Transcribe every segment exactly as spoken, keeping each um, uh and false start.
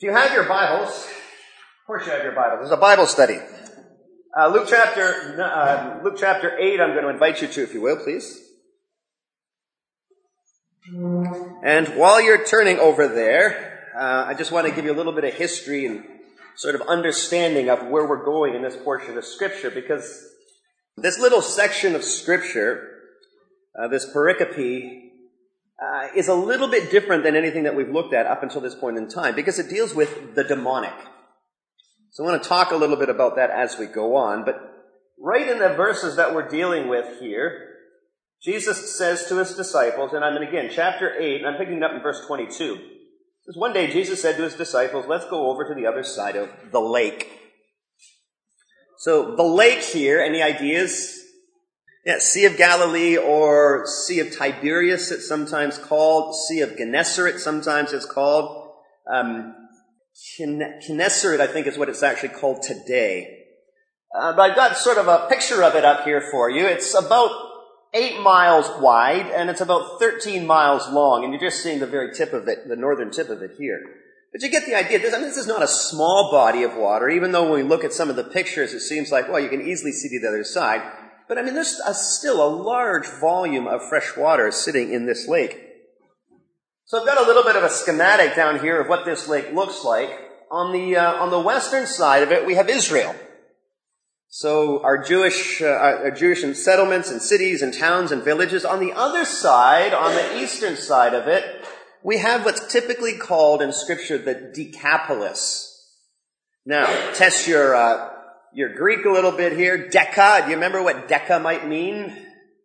If you have your Bibles, of course you have your Bibles. There's a Bible study. Uh, Luke chapter uh, Luke chapter eight, I'm going to invite you to, if you will, please. And while you're turning over there, uh, I just want to give you a little bit of history and sort of understanding of where we're going in this portion of Scripture, because this little section of Scripture, uh, this pericope, Uh, is a little bit different than anything that we've looked at up until this point in time, because it deals with the demonic. So I want to talk a little bit about that as we go on, but right in the verses that we're dealing with here, Jesus says to his disciples, and I'm in again, chapter eight, and I'm picking it up in verse twenty-two. Because one day Jesus said to his disciples, let's go over to the other side of the lake. So the lake here, any ideas? Yeah, Sea of Galilee or Sea of Tiberias, it's sometimes called. Sea of Gennesaret, sometimes it's called. Um, Gennesaret, I think, is what it's actually called today. Uh, but I've got sort of a picture of it up here for you. It's about eight miles wide, and it's about thirteen miles long, and you're just seeing the very tip of it, the northern tip of it here. But you get the idea. This, I mean, this is not a small body of water, even though when we look at some of the pictures, it seems like, well, you can easily see the other side. But I mean, there's a, still a large volume of fresh water sitting in this lake. So I've got a little bit of a schematic down here of what this lake looks like. On the uh, on the western side of it, we have Israel. So our Jewish uh, our Jewish settlements and cities and towns and villages. On the other side, on the eastern side of it, we have what's typically called in Scripture the Decapolis. Now, test your uh, Your Greek a little bit here. Deca, do you remember what deca might mean?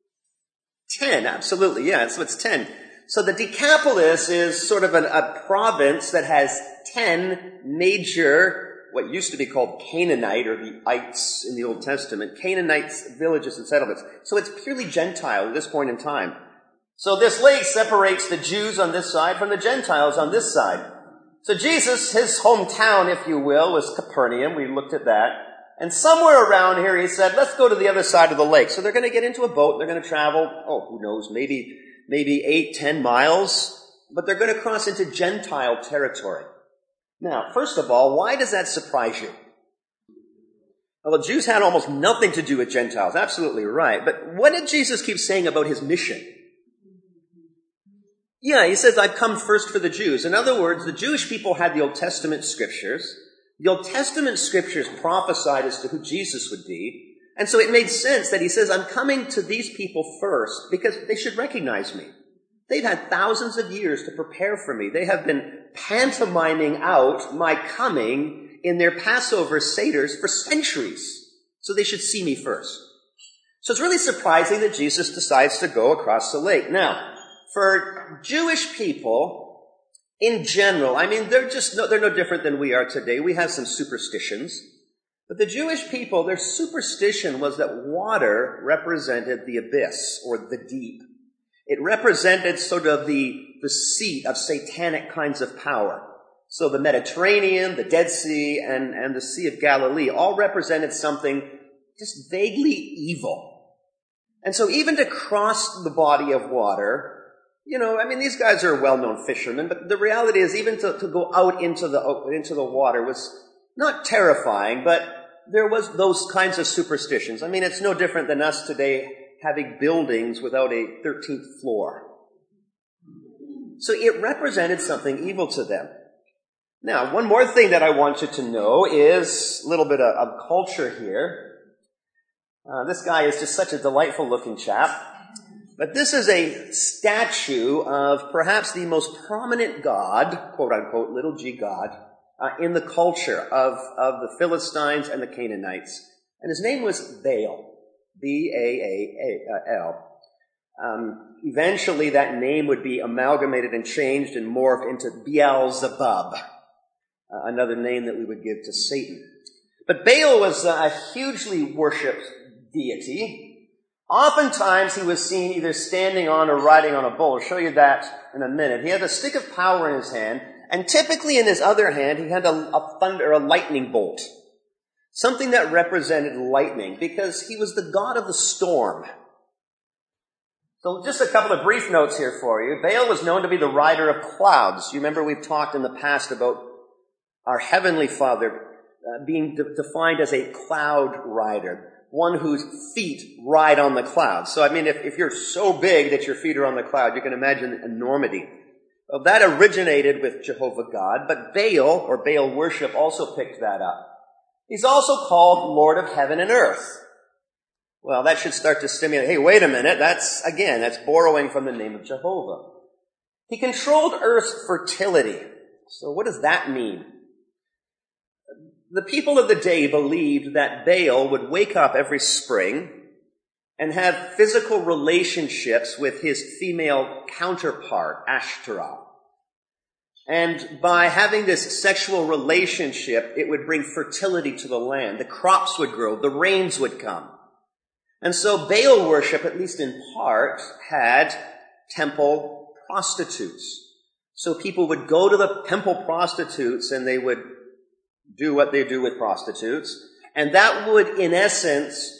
Ten, absolutely, yeah, so it's ten. So the Decapolis is sort of an, a province that has ten major, what used to be called Canaanite, or the ites in the Old Testament, Canaanite villages and settlements. So it's purely Gentile at this point in time. So this lake separates the Jews on this side from the Gentiles on this side. So Jesus, his hometown, if you will, was Capernaum. We looked at that. And somewhere around here, he said, let's go to the other side of the lake. So they're going to get into a boat. They're going to travel, oh, who knows, maybe, maybe eight, ten miles. But they're going to cross into Gentile territory. Now, first of all, why does that surprise you? Well, the Jews had almost nothing to do with Gentiles. Absolutely right. But what did Jesus keep saying about his mission? Yeah, he says, I've come first for the Jews. In other words, the Jewish people had the Old Testament scriptures. The Old Testament scriptures prophesied as to who Jesus would be. And so it made sense that he says, I'm coming to these people first because they should recognize me. They've had thousands of years to prepare for me. They have been pantomiming out my coming in their Passover seders for centuries. So they should see me first. So it's really surprising that Jesus decides to go across the lake. Now, for Jewish people, in general, I mean, they're just no, they're no different than we are today. We have some superstitions. But the Jewish people, their superstition was that water represented the abyss or the deep. It represented sort of the, the seat of satanic kinds of power. So the Mediterranean, the Dead Sea, and, and the Sea of Galilee all represented something just vaguely evil. And so even to cross the body of water, you know, I mean, these guys are well-known fishermen, but the reality is even to, to go out into the into the water was not terrifying, but there was those kinds of superstitions. I mean, it's no different than us today having buildings without a thirteenth floor. So it represented something evil to them. Now, one more thing that I want you to know is a little bit of, of culture here. Uh, this guy is just such a delightful-looking chap. But this is a statue of perhaps the most prominent god, quote-unquote, little g god, uh, in the culture of, of the Philistines and the Canaanites. And his name was Baal, B A A L. Um, eventually that name would be amalgamated and changed and morphed into Beelzebub, uh, another name that we would give to Satan. But Baal was a hugely worshipped deity. Oftentimes he was seen either standing on or riding on a bull. I'll show you that in a minute. He had a stick of power in his hand, and typically in his other hand he had a, a thunder, a lightning bolt. Something that represented lightning, because he was the god of the storm. So just a couple of brief notes here for you. Baal was known to be the rider of clouds. You remember we've talked in the past about our Heavenly Father uh, being de- defined as a cloud rider, one whose feet ride on the clouds. So, I mean, if, if you're so big that your feet are on the cloud, you can imagine the enormity. Well, that originated with Jehovah God, but Baal, or Baal worship, also picked that up. He's also called Lord of Heaven and Earth. Well, that should start to stimulate, hey, wait a minute, that's, again, that's borrowing from the name of Jehovah. He controlled Earth's fertility. So what does that mean? The people of the day believed that Baal would wake up every spring and have physical relationships with his female counterpart, Ashtaroth. And by having this sexual relationship, it would bring fertility to the land. The crops would grow, the rains would come. And so Baal worship, at least in part, had temple prostitutes. So people would go to the temple prostitutes and they would do what they do with prostitutes. And that would, in essence,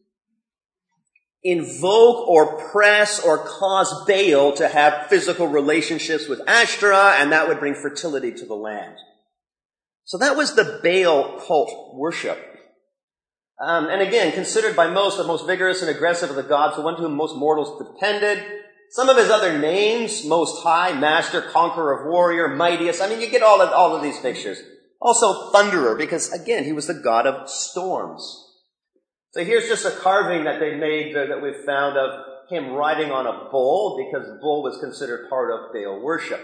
invoke or press or cause Baal to have physical relationships with Ashtoreth, and that would bring fertility to the land. So that was the Baal cult worship. Um, and again, considered by most the most vigorous and aggressive of the gods, the one to whom most mortals depended. Some of his other names, Most High, Master, Conqueror, Warrior, Mightiest. I mean, you get all of, all of these pictures. Also Thunderer, because again, he was the god of storms. So here's just a carving that they made uh, that we've found of him riding on a bull, because the bull was considered part of Baal worship.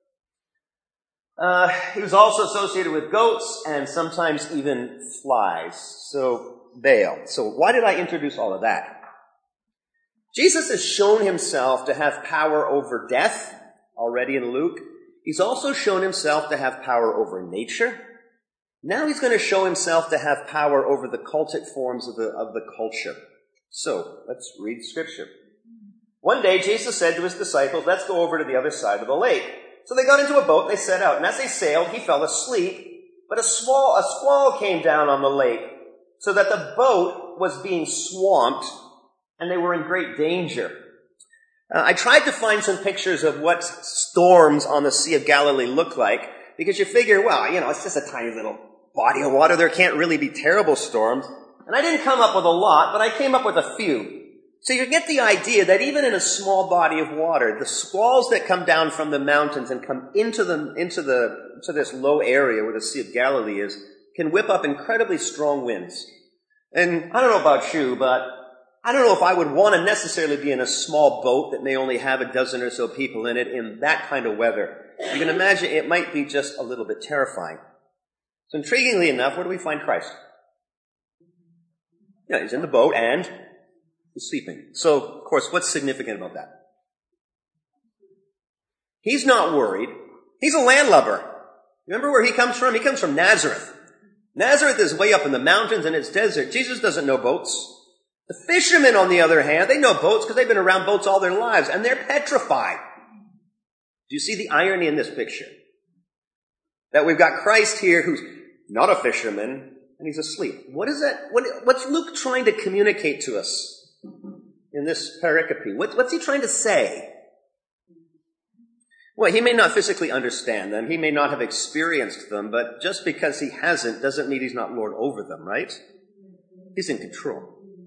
Uh, he was also associated with goats and sometimes even flies. So Baal. So why did I introduce all of that? Jesus has shown himself to have power over death already in Luke. He's also shown himself to have power over nature. Now he's going to show himself to have power over the cultic forms of the, of the culture. So let's read scripture. One day Jesus said to his disciples, let's go over to the other side of the lake. So they got into a boat and they set out. And as they sailed, he fell asleep. But a squall, a squall came down on the lake so that the boat was being swamped and they were in great danger. Uh, I tried to find some pictures of what storms on the Sea of Galilee look like, because you figure, well, you know, it's just a tiny little body of water. There can't really be terrible storms. And I didn't come up with a lot, but I came up with a few. So you get the idea that even in a small body of water, the squalls that come down from the mountains and come into the, into the, to this low area where the Sea of Galilee is, can whip up incredibly strong winds. And I don't know about you, but I don't know if I would want to necessarily be in a small boat that may only have a dozen or so people in it in that kind of weather. You can imagine it might be just a little bit terrifying. So intriguingly enough, where do we find Christ? Yeah, he's in the boat and he's sleeping. So, of course, what's significant about that? He's not worried. He's a landlubber. Remember where he comes from? He comes from Nazareth. Nazareth is way up in the mountains and it's desert. Jesus doesn't know boats. The fishermen, on the other hand, they know boats because they've been around boats all their lives, and they're petrified. Do you see the irony in this picture? That we've got Christ here who's not a fisherman, and he's asleep. What is that? What, what's Luke trying to communicate to us in this pericope? What, what's he trying to say? Well, he may not physically understand them. He may not have experienced them, but just because he hasn't doesn't mean he's not Lord over them, right? He's in control.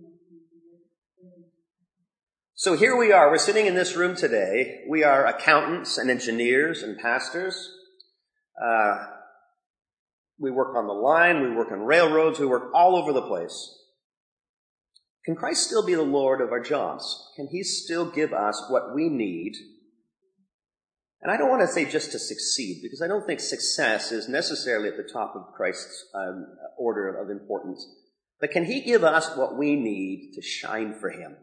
So here we are. We're sitting in this room today. We are accountants and engineers and pastors. Uh, we work on the line. We work on railroads. We work all over the place. Can Christ still be the Lord of our jobs? Can he still give us what we need? And I don't want to say just to succeed, because I don't think success is necessarily at the top of Christ's um, order of importance. But can he give us what we need to shine for him?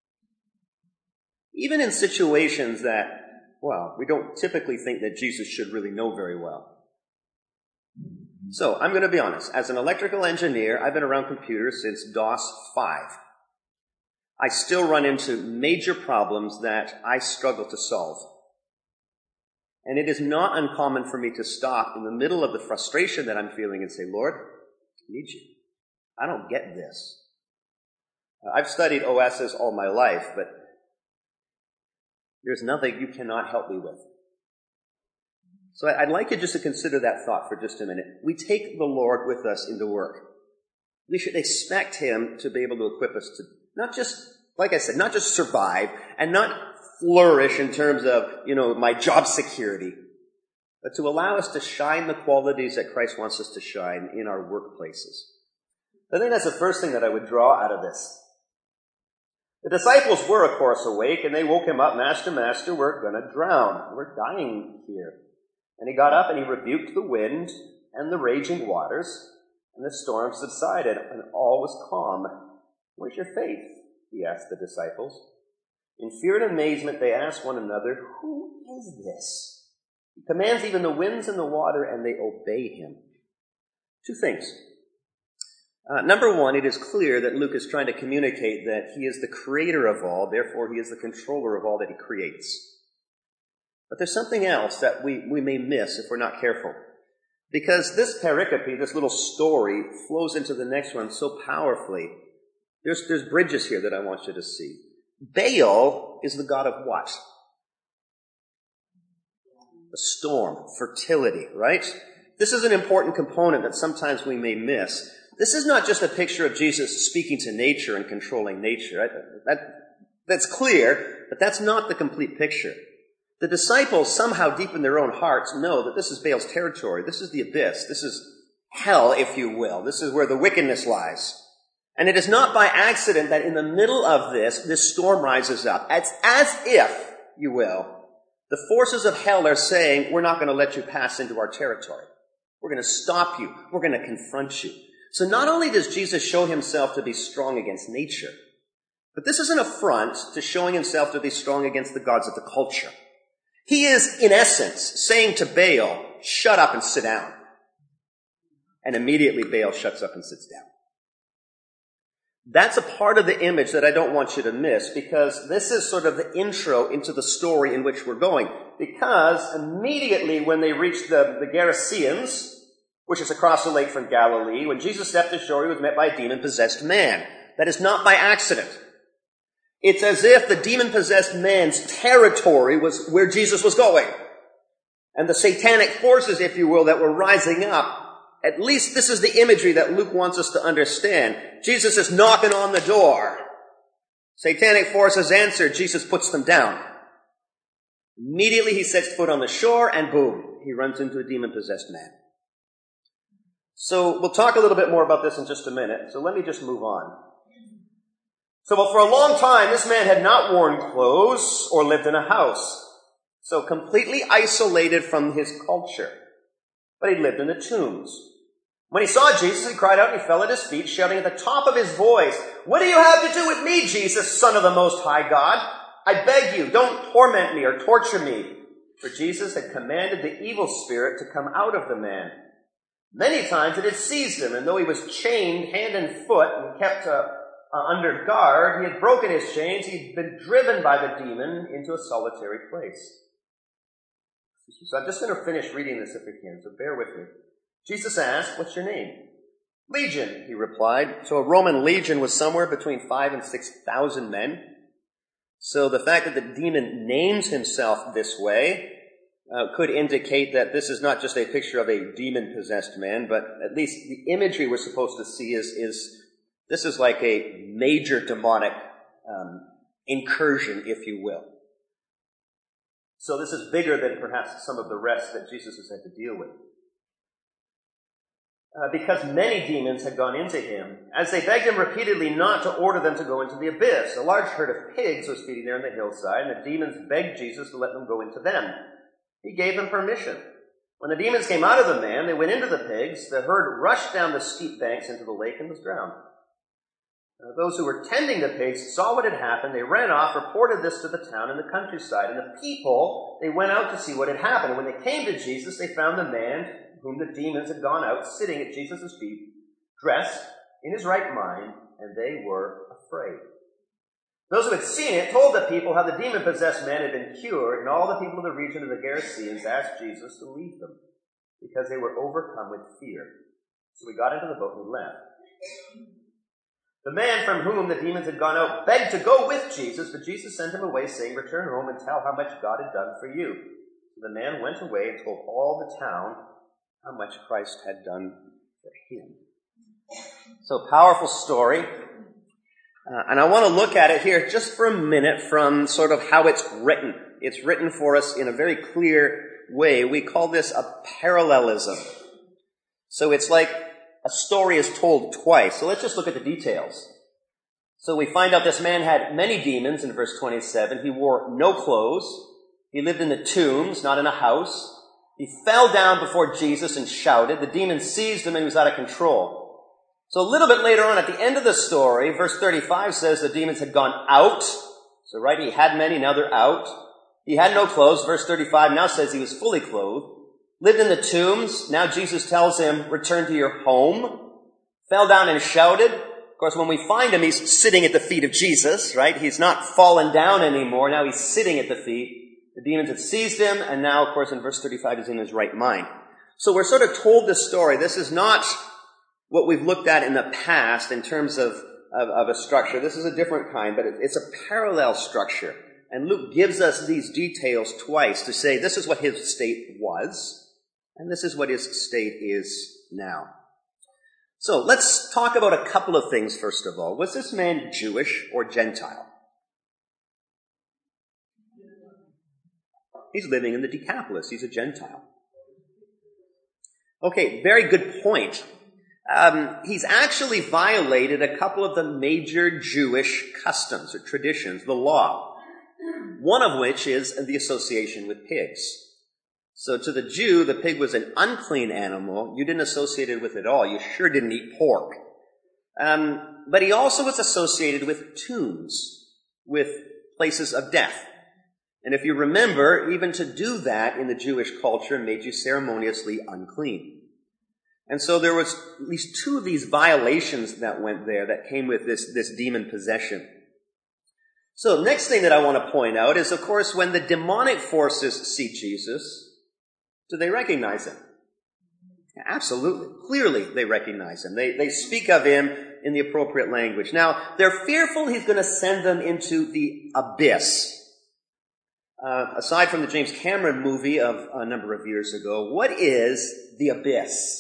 Even in situations that, well, we don't typically think that Jesus should really know very well. So, I'm going to be honest. As an electrical engineer, I've been around computers since DOS five. I still run into major problems that I struggle to solve. And it is not uncommon for me to stop in the middle of the frustration that I'm feeling and say, Lord, I need you. I don't get this. I've studied O Ss all my life, but there's nothing you cannot help me with. So I'd like you just to consider that thought for just a minute. We take the Lord with us into work. We should expect him to be able to equip us to not just, like I said, not just survive and not flourish in terms of, you know, my job security, but to allow us to shine the qualities that Christ wants us to shine in our workplaces. I think that's the first thing that I would draw out of this. The disciples were, of course, awake, and they woke him up, Master, Master, we're going to drown. We're dying here. And he got up and he rebuked the wind and the raging waters, and the storm subsided, and all was calm. Where's your faith? He asked the disciples. In fear and amazement, they asked one another, who is this? He commands even the winds and the water, and they obey him. Two things. Uh, number one, it is clear that Luke is trying to communicate that he is the creator of all, therefore he is the controller of all that he creates. But there's something else that we, we may miss if we're not careful. Because this pericope, this little story, flows into the next one so powerfully. There's, there's bridges here that I want you to see. Baal is the god of what? A storm, fertility, right? This is an important component that sometimes we may miss. This is not just a picture of Jesus speaking to nature and controlling nature. Right? That, that's clear, but that's not the complete picture. The disciples somehow deep in their own hearts know that this is Baal's territory. This is the abyss. This is hell, if you will. This is where the wickedness lies. And it is not by accident that in the middle of this, this storm rises up. It's as if, you will, the forces of hell are saying, we're not going to let you pass into our territory. We're going to stop you. We're going to confront you. So not only does Jesus show himself to be strong against nature, but this is an affront to showing himself to be strong against the gods of the culture. He is, in essence, saying to Baal, shut up and sit down. And immediately Baal shuts up and sits down. That's a part of the image that I don't want you to miss, because this is sort of the intro into the story in which we're going. Because immediately when they reached the, the Gerasenes, which is across the lake from Galilee, when Jesus stepped ashore, he was met by a demon-possessed man. That is not by accident. It's as if the demon-possessed man's territory was where Jesus was going. And the satanic forces, if you will, that were rising up, at least this is the imagery that Luke wants us to understand. Jesus is knocking on the door. Satanic forces answer. Jesus puts them down. Immediately he sets foot on the shore, and boom, he runs into a demon-possessed man. So we'll talk a little bit more about this in just a minute. So let me just move on. So well, for a long time, this man had not worn clothes or lived in a house. So completely isolated from his culture. But he lived in the tombs. When he saw Jesus, he cried out and he fell at his feet, shouting at the top of his voice, "What do you have to do with me, Jesus, Son of the Most High God? I beg you, don't torment me or torture me." For Jesus had commanded the evil spirit to come out of the man. Many times it had seized him, and though he was chained hand and foot and kept uh, uh, under guard, he had broken his chains, he'd been driven by the demon into a solitary place. So I'm just going to finish reading this if we can, so bear with me. Jesus asked, "What's your name?" "Legion," he replied. So a Roman legion was somewhere between five and six thousand men. So the fact that the demon names himself this way uh, could indicate that this is not just a picture of a demon-possessed man, but at least the imagery we're supposed to see is, is this is like a major demonic um, incursion, if you will. So this is bigger than perhaps some of the rest that Jesus has had to deal with. Uh, because many demons had gone into him, as they begged him repeatedly not to order them to go into the abyss. A large herd of pigs was feeding there on the hillside, and the demons begged Jesus to let them go into them. He gave them permission. When the demons came out of the man, they went into the pigs. The herd rushed down the steep banks into the lake and was drowned. Uh, those who were tending the pigs saw what had happened. They ran off, reported this to the town and the countryside. And the people, they went out to see what had happened. And when they came to Jesus, they found the man whom the demons had gone out, sitting at Jesus' feet, dressed in his right mind, and they were afraid. Those who had seen it told the people how the demon-possessed man had been cured, and all the people of the region of the Gerasenes asked Jesus to leave them, because they were overcome with fear. So we got into the boat and we left. The man from whom the demons had gone out begged to go with Jesus, but Jesus sent him away, saying, "Return home and tell how much God had done for you." The man went away and told all the town how much Christ had done for him. So, powerful story. Uh, and I want to look at it here just for a minute from sort of how it's written. It's written for us in a very clear way. We call this a parallelism. So it's like a story is told twice. So let's just look at the details. So we find out this man had many demons in verse twenty-seven. He wore no clothes. He lived in the tombs, not in a house. He fell down before Jesus and shouted. The demons seized him and he was out of control. So a little bit later on, at the end of the story, verse thirty-five says the demons had gone out. So right, he had many, now they're out. He had no clothes. Verse thirty-five now says he was fully clothed. Lived in the tombs. Now Jesus tells him, return to your home. Fell down and shouted. Of course, when we find him, he's sitting at the feet of Jesus, right? He's not fallen down anymore. Now he's sitting at the feet. The demons had seized him, and now, of course, in verse thirty-five, he's in his right mind. So we're sort of told this story. This is not what we've looked at in the past in terms of, of, of a structure. This is a different kind, but it, it's a parallel structure. And Luke gives us these details twice to say this is what his state was, and this is what his state is now. So let's talk about a couple of things first of all. Was this man Jewish or Gentile? He's living in the Decapolis. He's a Gentile. Okay, very good point. Um, he's actually violated a couple of the major Jewish customs or traditions, the law, one of which is the association with pigs. So to the Jew, the pig was an unclean animal. You didn't associate it with it at all. You sure didn't eat pork. Um, but he also was associated with tombs, with places of death. And if you remember, even to do that in the Jewish culture made you ceremoniously unclean. And so there was at least two of these violations that went there that came with this, this demon possession. So next thing that I want to point out is, of course, when the demonic forces see Jesus, do they recognize him? Absolutely. Clearly they recognize him. They, they speak of him in the appropriate language. Now, they're fearful he's going to send them into the abyss. Uh, aside from the James Cameron movie of a number of years ago, what is the abyss?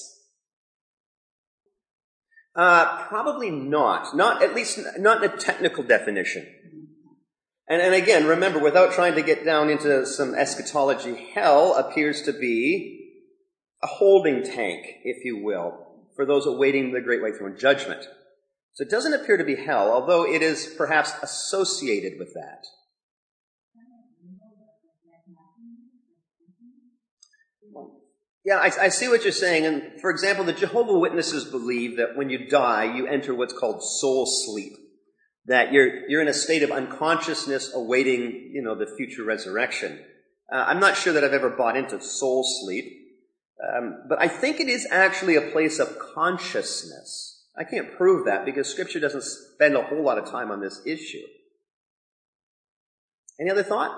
Uh, probably not. Not, at least, not in a technical definition. And, and again, remember, without trying to get down into some eschatology, hell appears to be a holding tank, if you will, for those awaiting the great white throne judgment. So it doesn't appear to be hell, although it is perhaps associated with that. Yeah, I, I see what you're saying. And for example, the Jehovah's Witnesses believe that when you die, you enter what's called soul sleep. That you're you're in a state of unconsciousness awaiting, you know, the future resurrection. Uh, I'm not sure that I've ever bought into soul sleep, um, but I think it is actually a place of consciousness. I can't prove that because Scripture doesn't spend a whole lot of time on this issue. Any other thought?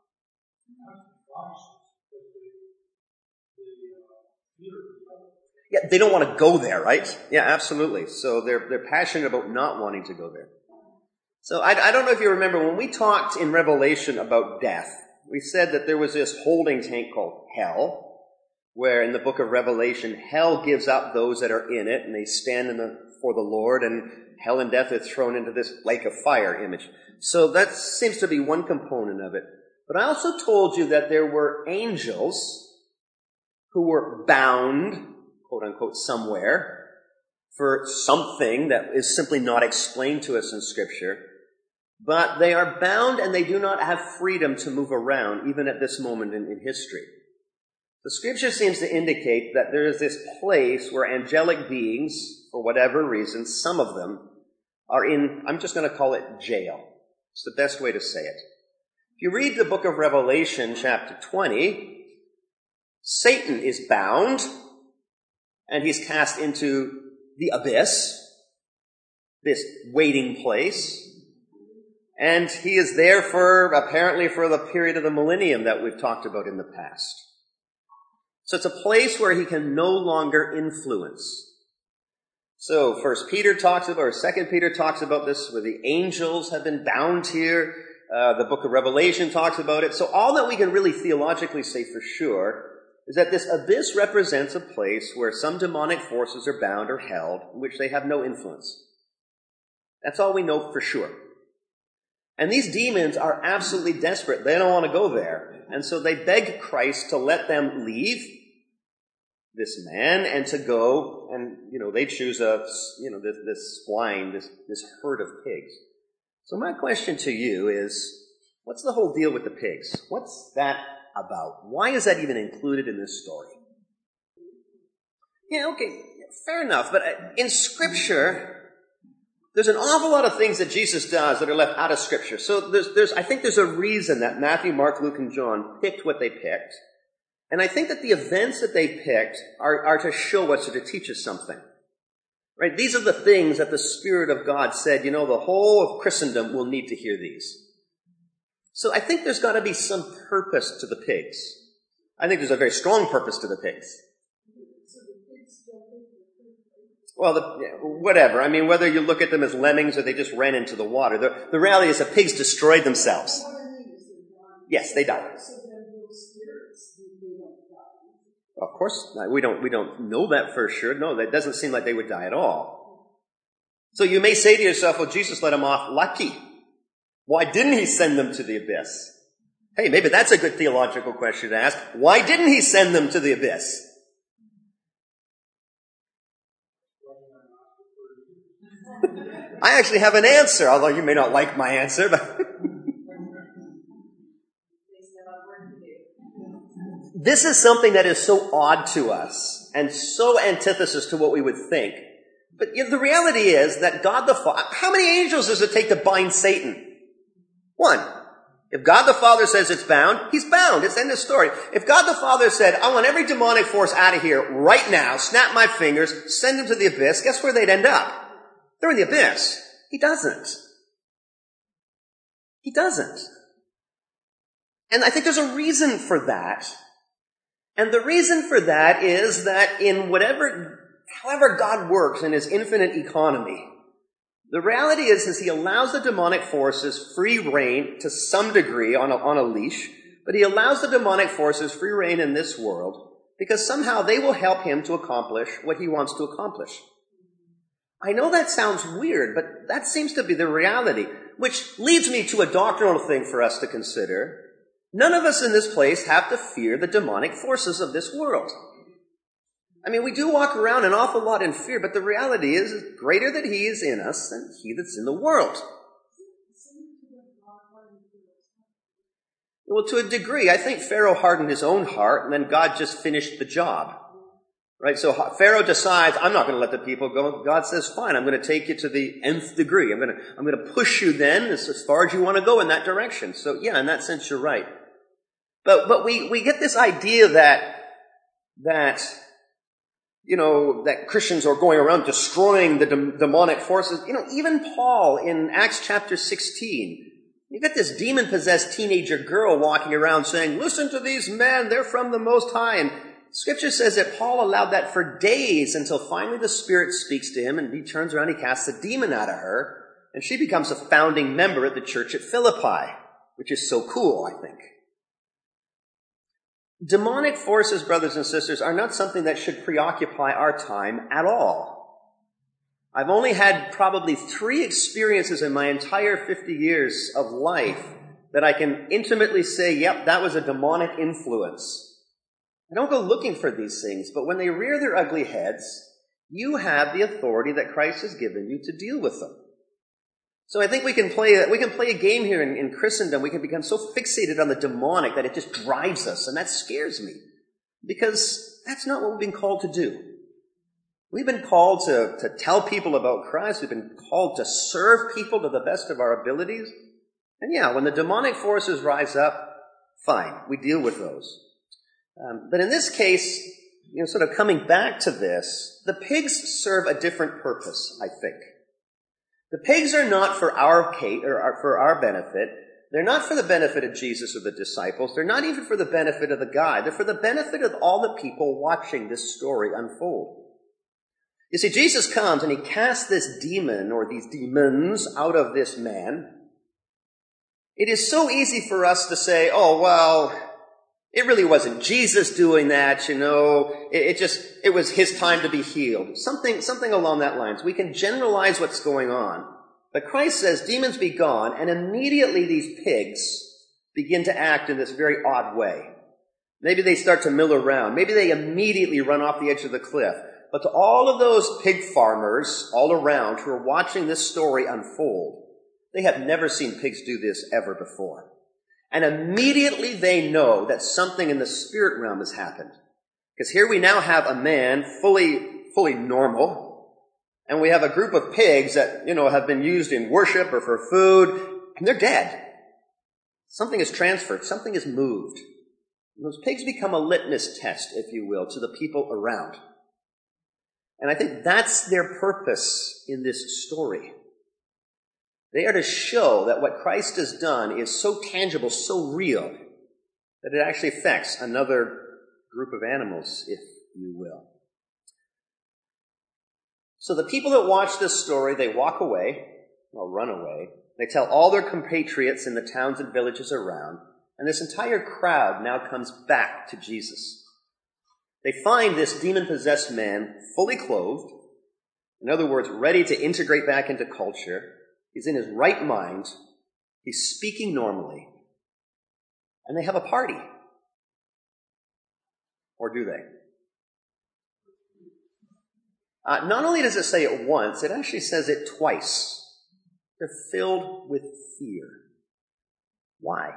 Yeah, they don't want to go there, right? Yeah, absolutely. So they're they're passionate about not wanting to go there. So I, I don't know if you remember, when we talked in Revelation about death, we said that there was this holding tank called hell, where in the book of Revelation, hell gives up those that are in it, and they stand in the, for the Lord, and hell and death are thrown into this lake of fire image. So that seems to be one component of it. But I also told you that there were angels who were bound, quote unquote, somewhere for something that is simply not explained to us in Scripture. But they are bound and they do not have freedom to move around, even at this moment in, in history. The Scripture seems to indicate that there is this place where angelic beings, for whatever reason, some of them, are in, I'm just going to call it jail. It's the best way to say it. If you read the book of Revelation, chapter twenty, Satan is bound, and he's cast into the abyss, this waiting place. And he is there for, apparently for the period of the millennium that we've talked about in the past. So it's a place where he can no longer influence. So First Peter talks about, or Second Peter talks about this, where the angels have been bound here. Uh, the book of Revelation talks about it. So all that we can really theologically say for sure is that this abyss represents a place where some demonic forces are bound or held, in which they have no influence. That's all we know for sure. And these demons are absolutely desperate. They don't want to go there. And so they beg Christ to let them leave this man and to go, and, you know, they choose a, you know, this, this swine, this, this herd of pigs. So my question to you is, what's the whole deal with the pigs? What's that about? Why is that even included in this story? Yeah, okay, fair enough. But in Scripture, there's an awful lot of things that Jesus does that are left out of Scripture. So there's, there's, I think there's a reason that Matthew, Mark, Luke, and John picked what they picked. And I think that the events that they picked are, are to show us or to teach us something. Right? These are the things that the Spirit of God said, you know, the whole of Christendom will need to hear these. So I think there's got to be some purpose to the pigs. I think there's a very strong purpose to the pigs. Well, the, whatever. I mean, whether you look at them as lemmings or they just ran into the water. The, the reality is that pigs destroyed themselves. Yes, they died. Of course, we don't, we don't know that for sure. No, that doesn't seem like they would die at all. So you may say to yourself, well, Jesus let them off lucky. Why didn't he send them to the abyss? Hey, maybe that's a good theological question to ask. Why didn't he send them to the abyss? I actually have an answer, although you may not like my answer, but this is something that is so odd to us and so antithesis to what we would think. But you know, the reality is that God the Father, how many angels does it take to bind Satan? One. If God the Father says it's bound, he's bound. It's the end of the story. If God the Father said, I want every demonic force out of here right now, snap my fingers, send them to the abyss, guess where they'd end up? They're in the abyss. He doesn't. He doesn't. And I think there's a reason for that. And the reason for that is that in whatever, however God works in his infinite economy, the reality is, is he allows the demonic forces free rein to some degree on a, on a leash, but he allows the demonic forces free rein in this world because somehow they will help him to accomplish what he wants to accomplish. I know that sounds weird, but that seems to be the reality, which leads me to a doctrinal thing for us to consider. None of us in this place have to fear the demonic forces of this world. I mean, we do walk around an awful lot in fear, but the reality is, is greater that he is in us than he that's in the world. Well, to a degree, I think Pharaoh hardened his own heart, and then God just finished the job. Right? So Pharaoh decides, I'm not going to let the people go. God says, fine, I'm going to take you to the nth degree. I'm going to, I'm going to push you then as, as far as you want to go in that direction. So yeah, in that sense, you're right. But, but we, we get this idea that, that, you know, that Christians are going around destroying the de- demonic forces. You know, even Paul in Acts chapter sixteen, you get this demon-possessed teenager girl walking around saying, listen to these men, they're from the Most High. And Scripture says that Paul allowed that for days until finally the Spirit speaks to him and he turns around, he casts a demon out of her, and she becomes a founding member at the church at Philippi, which is so cool, I think. Demonic forces, brothers and sisters, are not something that should preoccupy our time at all. I've only had probably three experiences in my entire fifty years of life that I can intimately say, yep, that was a demonic influence. I don't go looking for these things, but when they rear their ugly heads, you have the authority that Christ has given you to deal with them. So I think we can play a, we can play a game here in, in Christendom. We can become so fixated on the demonic that it just drives us, and that scares me. Because that's not what we've been called to do. We've been called to, to tell people about Christ. We've been called to serve people to the best of our abilities. And yeah, when the demonic forces rise up, fine, we deal with those. Um, but in this case, you know, sort of coming back to this, the pigs serve a different purpose, I think. The pigs are not for our case, or are for our benefit. They're not for the benefit of Jesus or the disciples. They're not even for the benefit of the guide. They're for the benefit of all the people watching this story unfold. You see, Jesus comes and he casts this demon or these demons out of this man It is so easy for us to say, oh, well, it really wasn't Jesus doing that, you know. It, it just, it was his time to be healed. Something, something along that lines. We can generalize what's going on. But Christ says, demons be gone, and immediately these pigs begin to act in this very odd way. Maybe they start to mill around. Maybe they immediately run off the edge of the cliff. But to all of those pig farmers all around who are watching this story unfold, they have never seen pigs do this ever before. And immediately they know that something in the spirit realm has happened. Because here we now have a man fully, fully normal, and we have a group of pigs that, you know, have been used in worship or for food, and they're dead. Something is transferred. Something is moved. And those pigs become a litmus test, if you will, to the people around. And I think that's their purpose in this story. They are to show that what Christ has done is so tangible, so real, that it actually affects another group of animals, if you will. So the people that watch this story, they walk away, or run away. They tell all their compatriots in the towns and villages around, and this entire crowd now comes back to Jesus. They find this demon-possessed man fully clothed, in other words, ready to integrate back into culture. He's in his right mind. He's speaking normally. And they have a party. Or do they? Uh, not only does it say it once, it actually says it twice. They're filled with fear. Why?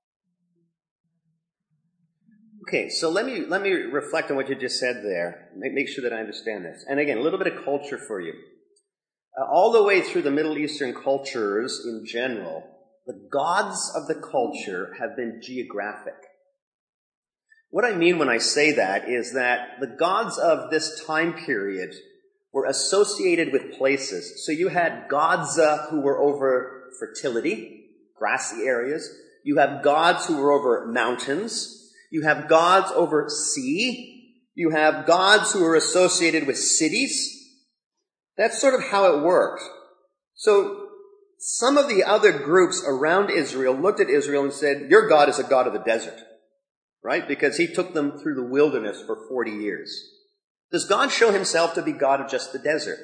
Okay, so let me let me reflect on what you just said there. Make, make sure that I understand this. And again, a little bit of culture for you. Uh, all the way through the Middle Eastern cultures in general, the gods of the culture have been geographic. What I mean when I say that is that the gods of this time period were associated with places. So you had gods uh, who were over fertility, grassy areas. You have gods who were over mountains. You have gods over sea. You have gods who are associated with cities. That's sort of how it worked. So some of the other groups around Israel looked at Israel and said, your God is a God of the desert, right? Because he took them through the wilderness for forty years. Does God show himself to be God of just the desert?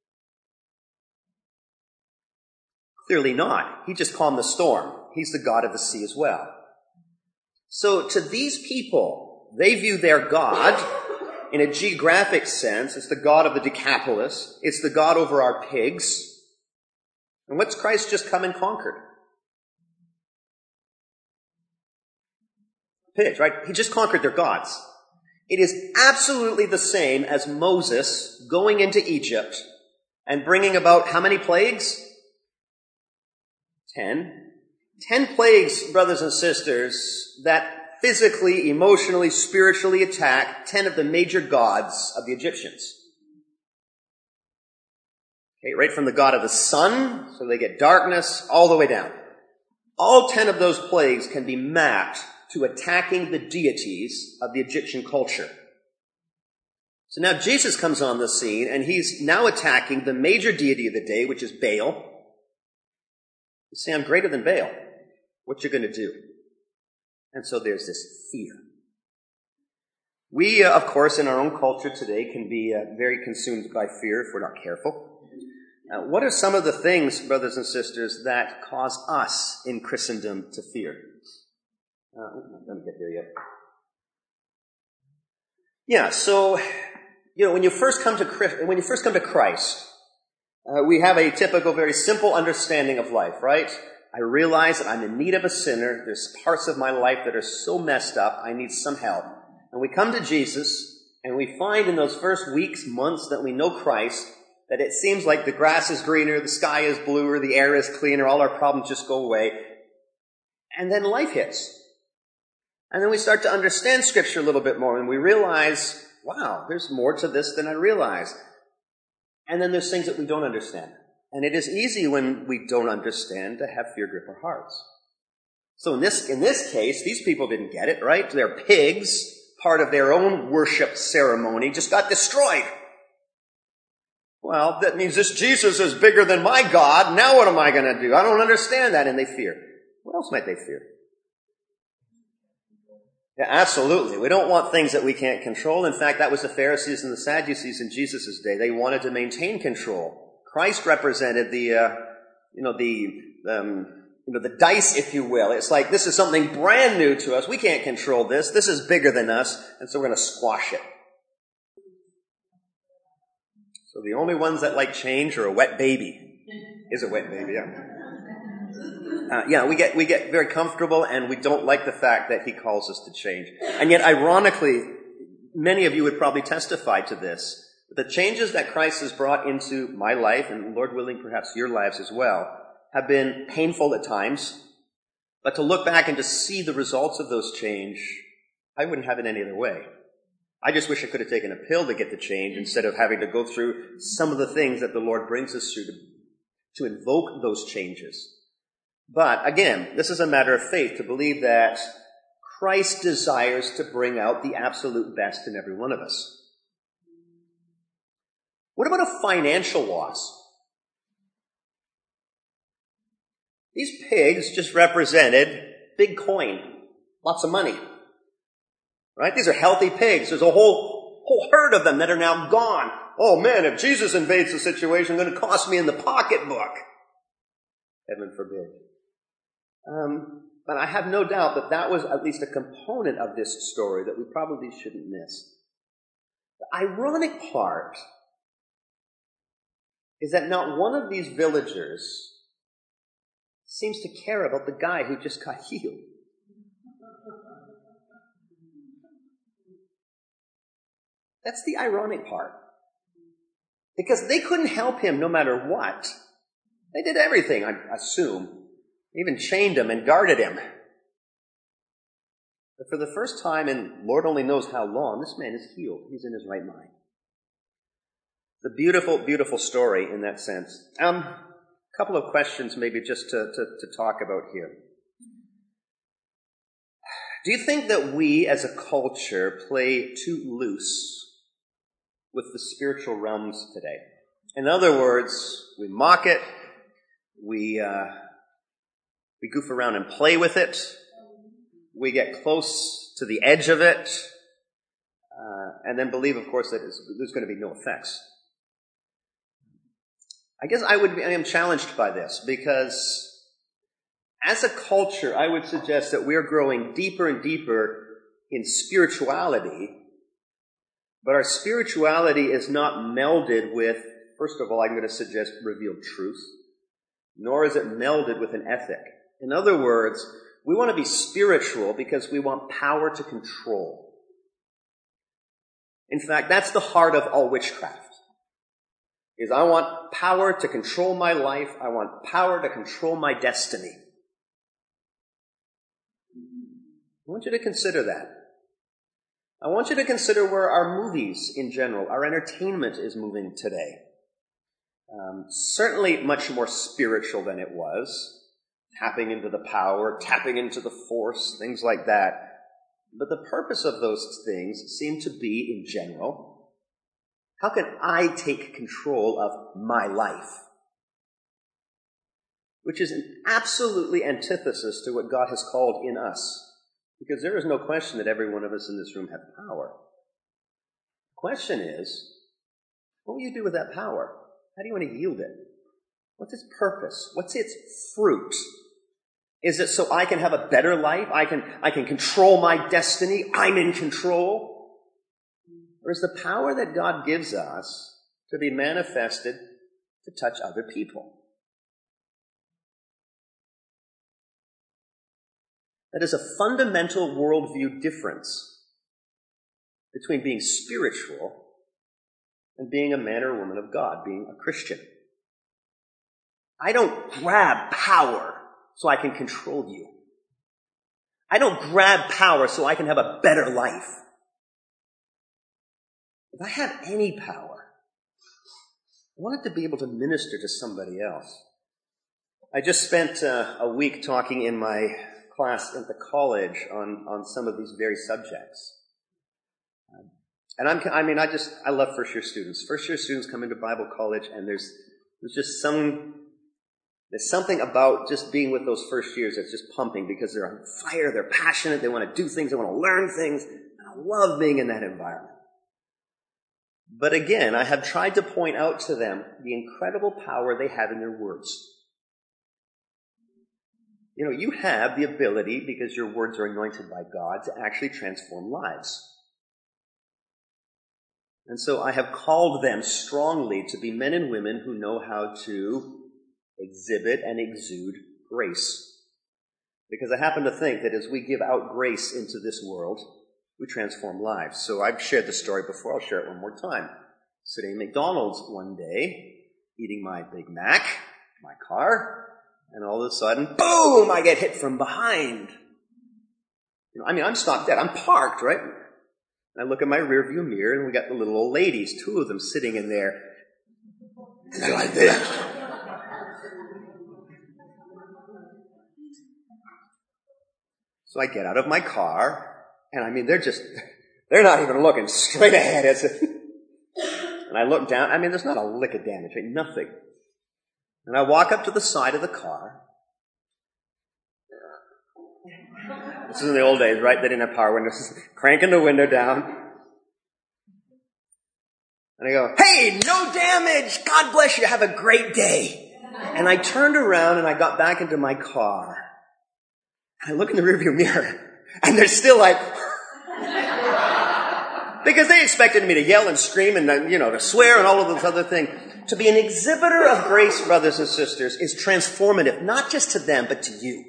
Clearly not. He just calmed the storm. He's the God of the sea as well. So to these people, they view their God in a geographic sense. It's the God of the Decapolis. It's the God over our pigs. And what's Christ just come and conquered? Pigs, right? He just conquered their gods. It is absolutely the same as Moses going into Egypt and bringing about how many plagues? Ten. Ten plagues, brothers and sisters, that physically, emotionally, spiritually attack ten of the major gods of the Egyptians. Okay, right from the god of the sun, so they get darkness, all the way down. All ten of those plagues can be mapped to attacking the deities of the Egyptian culture. So now Jesus comes on the scene, and he's now attacking the major deity of the day, which is Baal. You say, I'm greater than Baal. What you going to do? And so there's this fear. We, uh, of course, in our own culture today can be uh, very consumed by fear if we're not careful. Uh, what are some of the things, brothers and sisters, that cause us in Christendom to fear? Uh, I'm not going to get there yet. Yeah, so, you know, when you first come to Christ, when you first come to Christ, uh, we have a typical, very simple understanding of life, right? I realize that I'm in need of a sinner. There's parts of my life that are so messed up, I need some help. And we come to Jesus, and we find in those first weeks, months that we know Christ, that it seems like the grass is greener, the sky is bluer, the air is cleaner, all our problems just go away. And then life hits. And then we start to understand Scripture a little bit more, and we realize, wow, there's more to this than I realized. And then there's things that we don't understand. And it is easy when we don't understand to have fear grip our hearts. So in this, in this case, these people didn't get it, right? Their pigs, part of their own worship ceremony, just got destroyed. Well, that means this Jesus is bigger than my God. Now what am I going to do? I don't understand that. And they fear. What else might they fear? Yeah, absolutely. We don't want things that we can't control. In fact, that was the Pharisees and the Sadducees in Jesus' day. They wanted to maintain control. Christ represented the, uh, you know, the, um, you know, the dice, if you will. It's like, this is something brand new to us. We can't control this. This is bigger than us, and so we're going to squash it. So the only ones that like change are a wet baby. Is a wet baby, yeah. Uh, yeah, we get we get very comfortable, and we don't like the fact that he calls us to change. And yet, ironically, many of you would probably testify to this. The changes that Christ has brought into my life, and Lord willing, perhaps your lives as well, have been painful at times. But to look back and to see the results of those change, I wouldn't have it any other way. I just wish I could have taken a pill to get the change instead of having to go through some of the things that the Lord brings us through to, to invoke those changes. But again, this is a matter of faith, to believe that Christ desires to bring out the absolute best in every one of us. What about a financial loss? These pigs just represented big coin, lots of money. Right? These are healthy pigs. There's a whole, whole herd of them that are now gone. Oh man, if Jesus invades the situation, it's going to cost me in the pocketbook. Heaven forbid. Um, but I have no doubt that that was at least a component of this story that we probably shouldn't miss. The ironic part is that not one of these villagers seems to care about the guy who just got healed. That's the ironic part. Because they couldn't help him no matter what. They did everything, I assume. They even chained him and guarded him. But for the first time in Lord only knows how long, this man is healed. He's in his right mind. The beautiful, beautiful story in that sense. Um, a couple of questions maybe just to, to, to talk about here. Do you think that we as a culture play too loose with the spiritual realms today? In other words, we mock it, we uh, we goof around and play with it, we get close to the edge of it, uh, and then believe, of course, that there's going to be no effects. I guess I would be, I am challenged by this, because as a culture, I would suggest that we're growing deeper and deeper in spirituality, but our spirituality is not melded with, first of all, I'm going to suggest revealed truth, nor is it melded with an ethic. In other words, we want to be spiritual because we want power to control. In fact, that's the heart of all witchcraft. Is I want power to control my life. I want power to control my destiny. I want you to consider that. I want you to consider where our movies in general, our entertainment is moving today. Um, certainly much more spiritual than it was. Tapping into the power, tapping into the force, things like that. But the purpose of those things seem to be, in general, how can I take control of my life? Which is an absolutely antithesis to what God has called in us. Because there is no question that every one of us in this room have power. The question is, what will you do with that power? How do you want to yield it? What's its purpose? What's its fruit? Is it so I can have a better life? I can, I can control my destiny? I'm in control? Or is the power that God gives us to be manifested to touch other people? That is a fundamental worldview difference between being spiritual and being a man or woman of God, being a Christian. I don't grab power so I can control you. I don't grab power so I can have a better life. If I have any power, I want it to be able to minister to somebody else. I just spent uh, a week talking in my class at the college on, on some of these very subjects. Um, and I'm, I mean, I just, I love first year students. First year students come into Bible college and there's, there's just some There's something about just being with those first years that's just pumping because they're on fire, they're passionate, they want to do things, they want to learn things. I love being in that environment. But again, I have tried to point out to them the incredible power they have in their words. You know, you have the ability, because your words are anointed by God, to actually transform lives. And so I have called them strongly to be men and women who know how to exhibit and exude grace. Because I happen to think that as we give out grace into this world, we transform lives. So I've shared the story before. I'll share it one more time. Sitting in McDonald's one day, eating my Big Mac, my car, and all of a sudden, boom, I get hit from behind. You know, I mean, I'm stopped dead. I'm parked, right? And I look at my rearview mirror, and we got the little old ladies, two of them sitting in there. And they're like this. So I get out of my car, and I mean, they're just, they're not even looking straight ahead. It's a, and I look down, I mean, there's not a lick of damage, right? Nothing. And I walk up to the side of the car. This is in the old days, right? They didn't have power windows. Cranking the window down. And I go, hey, no damage! God bless you, have a great day. And I turned around and I got back into my car. I look in the rearview mirror, and they're still like, because they expected me to yell and scream and, you know, to swear and all of those other things. To be an exhibitor of grace, brothers and sisters, is transformative, not just to them, but to you.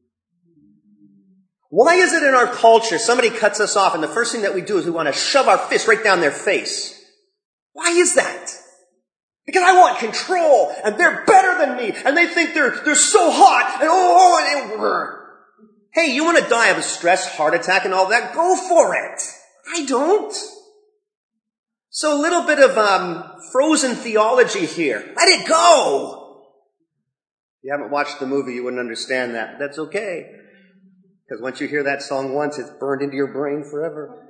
Why is it in our culture somebody cuts us off and the first thing that we do is we want to shove our fist right down their face? Why is that? Because I want control, and they're better than me, and they think they're, they're so hot, and oh, and, and hey, you want to die of a stress, heart attack, and all that? Go for it. I don't. So a little bit of um, frozen theology here. Let it go. If you haven't watched the movie, you wouldn't understand that. That's okay. Because once you hear that song once, it's burned into your brain forever.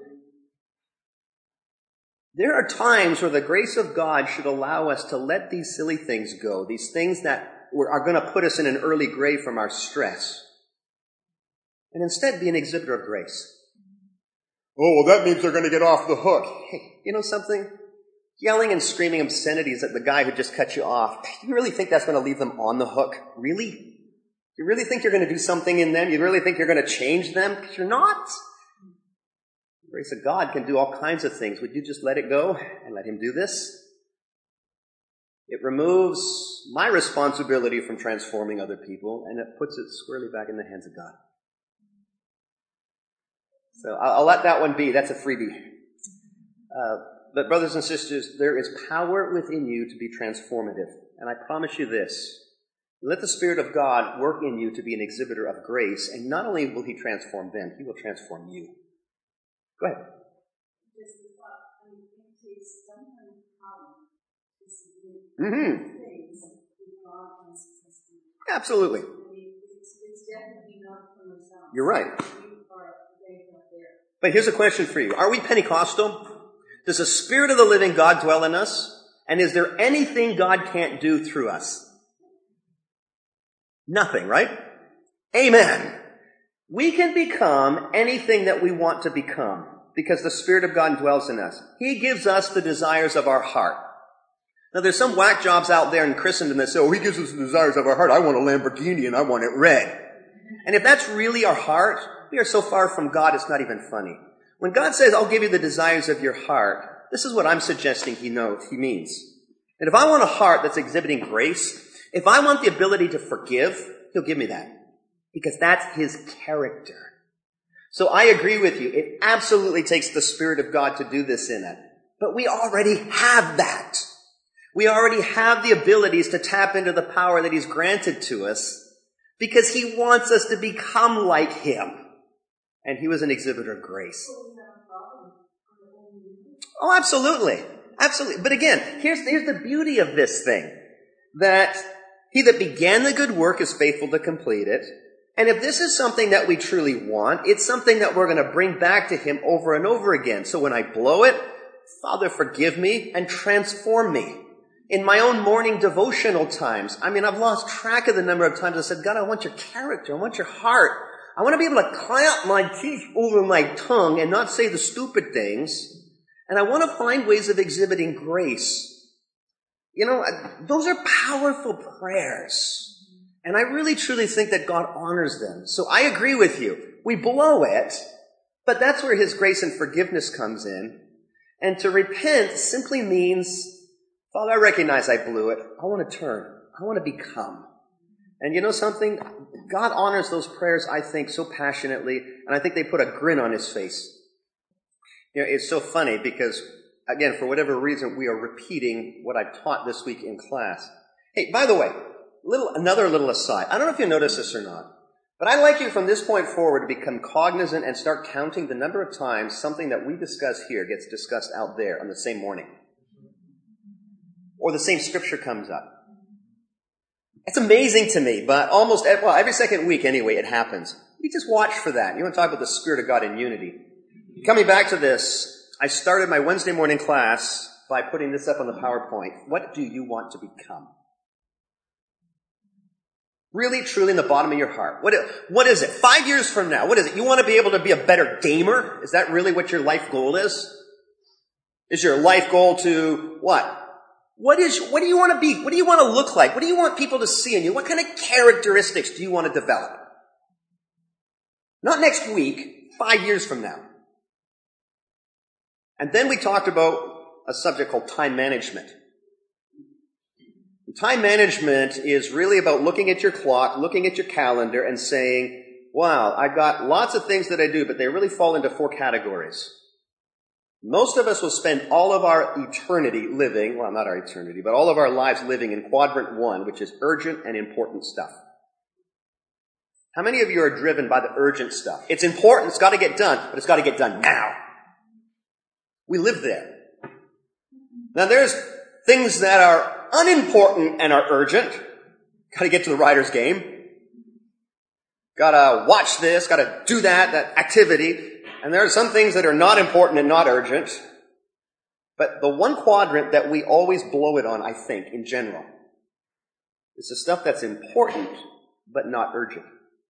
There are times where the grace of God should allow us to let these silly things go, these things that are going to put us in an early grave from our stress, and instead be an exhibitor of grace. Oh, well, that means they're going to get off the hook. Hey, you know something? Yelling and screaming obscenities at the guy who just cut you off, do you really think that's going to leave them on the hook? Really? Do you really think you're going to do something in them? You really think you're going to change them? Because you're not. The grace of God can do all kinds of things. Would you just let it go and let him do this? It removes my responsibility from transforming other people, and it puts it squarely back in the hands of God. So I'll, I'll let that one be. That's a freebie. Uh, but brothers and sisters, there is power within you to be transformative. And I promise you this. Let the Spirit of God work in you to be an exhibitor of grace. And not only will he transform them, he will transform you. Go ahead. Mm-hmm. Absolutely. You're right. But here's a question for you. Are we Pentecostal? Does the Spirit of the living God dwell in us? And is there anything God can't do through us? Nothing, right? Amen. We can become anything that we want to become because the Spirit of God dwells in us. He gives us the desires of our heart. Now, there's some whack jobs out there in Christendom that say, oh, he gives us the desires of our heart. I want a Lamborghini and I want it red. And if that's really our heart, we are so far from God, it's not even funny. When God says, I'll give you the desires of your heart, this is what I'm suggesting he knows, he means. And if I want a heart that's exhibiting grace, if I want the ability to forgive, he'll give me that. Because that's his character. So I agree with you. It absolutely takes the Spirit of God to do this in it. But we already have that. We already have the abilities to tap into the power that he's granted to us because he wants us to become like him. And he was an exhibitor of grace. Oh, absolutely. Absolutely. But again, here's, here's the beauty of this thing. That he that began the good work is faithful to complete it. And if this is something that we truly want, it's something that we're going to bring back to him over and over again. So when I blow it, Father, forgive me and transform me. In my own morning devotional times, I mean, I've lost track of the number of times I said, God, I want your character. I want your heart. I want to be able to clamp my teeth over my tongue and not say the stupid things. And I want to find ways of exhibiting grace. You know, those are powerful prayers. And I really truly think that God honors them. So I agree with you. We blow it, but that's where his grace and forgiveness comes in. And to repent simply means, Father, I recognize I blew it. I want to turn. I want to become. And you know something? God honors those prayers, I think, so passionately, and I think they put a grin on his face. You know, it's so funny because, again, for whatever reason, we are repeating what I taught this week in class. Hey, by the way, little another little aside. I don't know if you noticed this or not, but I'd like you from this point forward to become cognizant and start counting the number of times something that we discuss here gets discussed out there on the same morning. Or the same scripture comes up. It's amazing to me, but almost, well, every second week anyway, it happens. You just watch for that. You want to talk about the Spirit of God in unity. Coming back to this, I started my Wednesday morning class by putting this up on the PowerPoint. What do you want to become? Really, truly, in the bottom of your heart. What, what is it? Five years from now, what is it? You want to be able to be a better gamer? Is that really what your life goal is? Is your life goal to what? What is, what do you want to be? What do you want to look like? What do you want people to see in you? What kind of characteristics do you want to develop? Not next week, five years from now. And then we talked about a subject called time management. And time management is really about looking at your clock, looking at your calendar, and saying, wow, I've got lots of things that I do, but they really fall into four categories. Most of us will spend all of our eternity living, well, not our eternity, but all of our lives living in quadrant one, which is urgent and important stuff. How many of you are driven by the urgent stuff? It's important, it's got to get done, but it's got to get done now. We live there. Now there's things that are unimportant and are urgent. Got to get to the Riders game. Got to watch this, got to do that, that activity. And there are some things that are not important and not urgent. But the one quadrant that we always blow it on, I think, in general, is the stuff that's important but not urgent.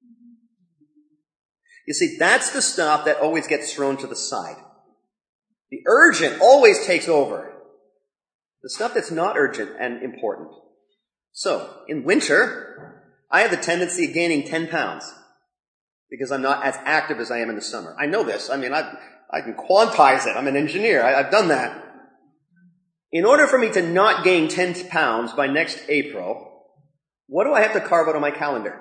You see, that's the stuff that always gets thrown to the side. The urgent always takes over. The stuff that's not urgent and important. So, in winter, I have the tendency of gaining ten pounds. Because I'm not as active as I am in the summer. I know this. I mean, I I can quantize it. I'm an engineer. I, I've done that. In order for me to not gain ten pounds by next April, what do I have to carve out on my calendar?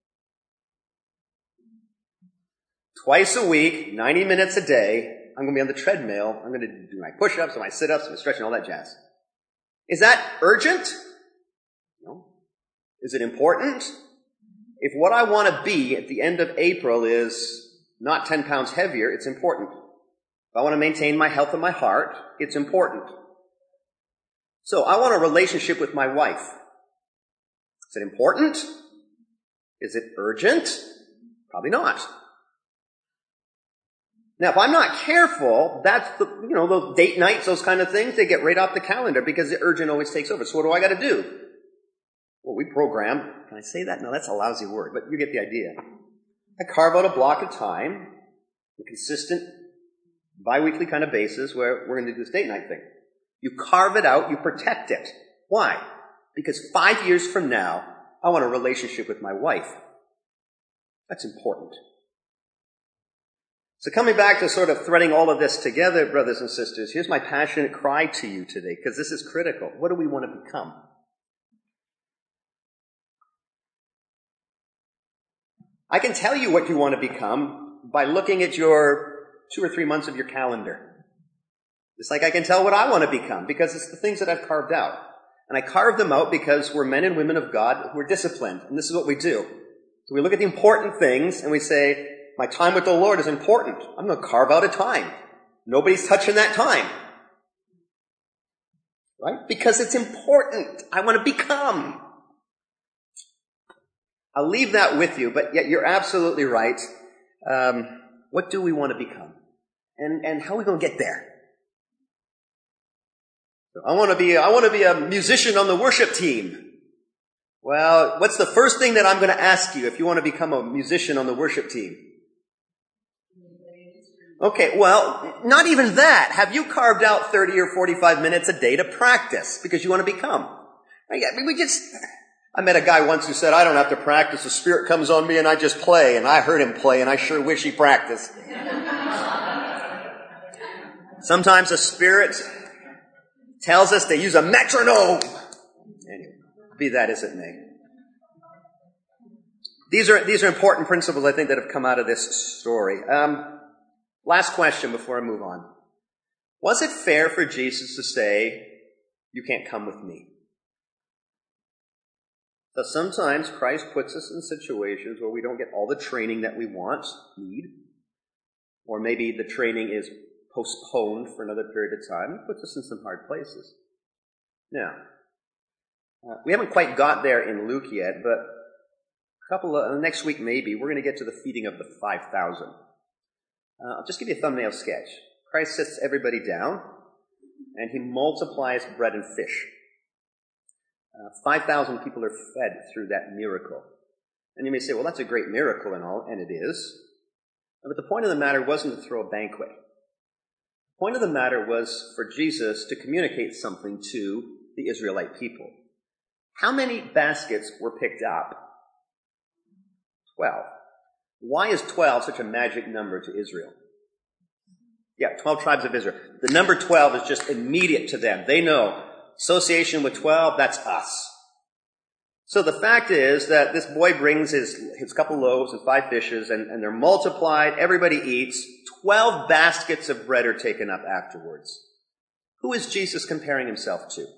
Twice a week, ninety minutes a day, I'm going to be on the treadmill. I'm going to do my push-ups and my sit-ups and my stretching, all that jazz. Is that urgent? No. Is it important? If what I want to be at the end of April is not ten pounds heavier, it's important. If I want to maintain my health of my heart, it's important. So I want a relationship with my wife. Is it important? Is it urgent? Probably not. Now, if I'm not careful, that's the, you know, those date nights, those kind of things, they get right off the calendar because the urgent always takes over. So what do I got to do? Well, we program. Can I say that? No, that's a lousy word, but you get the idea. I carve out a block of time, a consistent, bi-weekly kind of basis where we're going to do this date night thing. You carve it out, you protect it. Why? Because five years from now, I want a relationship with my wife. That's important. So coming back to sort of threading all of this together, brothers and sisters, here's my passionate cry to you today, because this is critical. What do we want to become? I can tell you what you want to become by looking at your two or three months of your calendar. It's like I can tell what I want to become because it's the things that I've carved out. And I carved them out because we're men and women of God who are disciplined. And this is what we do. So we look at the important things and we say, my time with the Lord is important. I'm going to carve out a time. Nobody's touching that time. Right? Because it's important. I want to become. I'll leave that with you, but yet you're absolutely right. Um, what do we want to become? And, and how are we going to get there? I want to be, I want to be a musician on the worship team. Well, what's the first thing that I'm going to ask you if you want to become a musician on the worship team? Okay, well, not even that. Have you carved out thirty or forty-five minutes a day to practice because you want to become? I mean, we just, I met a guy once who said, I don't have to practice. The Spirit comes on me and I just play. And I heard him play and I sure wish he practiced. Sometimes the Spirit tells us to use a metronome. Anyway, be that as it may. These are, these are important principles, I think, that have come out of this story. Um, last question before I move on. Was it fair for Jesus to say, you can't come with me? So sometimes Christ puts us in situations where we don't get all the training that we want, need, or maybe the training is postponed for another period of time. He puts us in some hard places. Now, uh, we haven't quite got there in Luke yet, but a couple of, uh, next week maybe, we're going to get to the feeding of the five thousand. Uh, I'll just give you a thumbnail sketch. Christ sits everybody down, and he multiplies bread and fish. Uh, five thousand people are fed through that miracle. And you may say, well, that's a great miracle and all, and it is. But the point of the matter wasn't to throw a banquet. The point of the matter was for Jesus to communicate something to the Israelite people. How many baskets were picked up? Twelve. Why is twelve such a magic number to Israel? Yeah, twelve tribes of Israel. The number twelve is just immediate to them. They know association with twelve, that's us. So the fact is that this boy brings his, his couple loaves and five fishes, and, and they're multiplied, everybody eats. Twelve baskets of bread are taken up afterwards. Who is Jesus comparing himself to?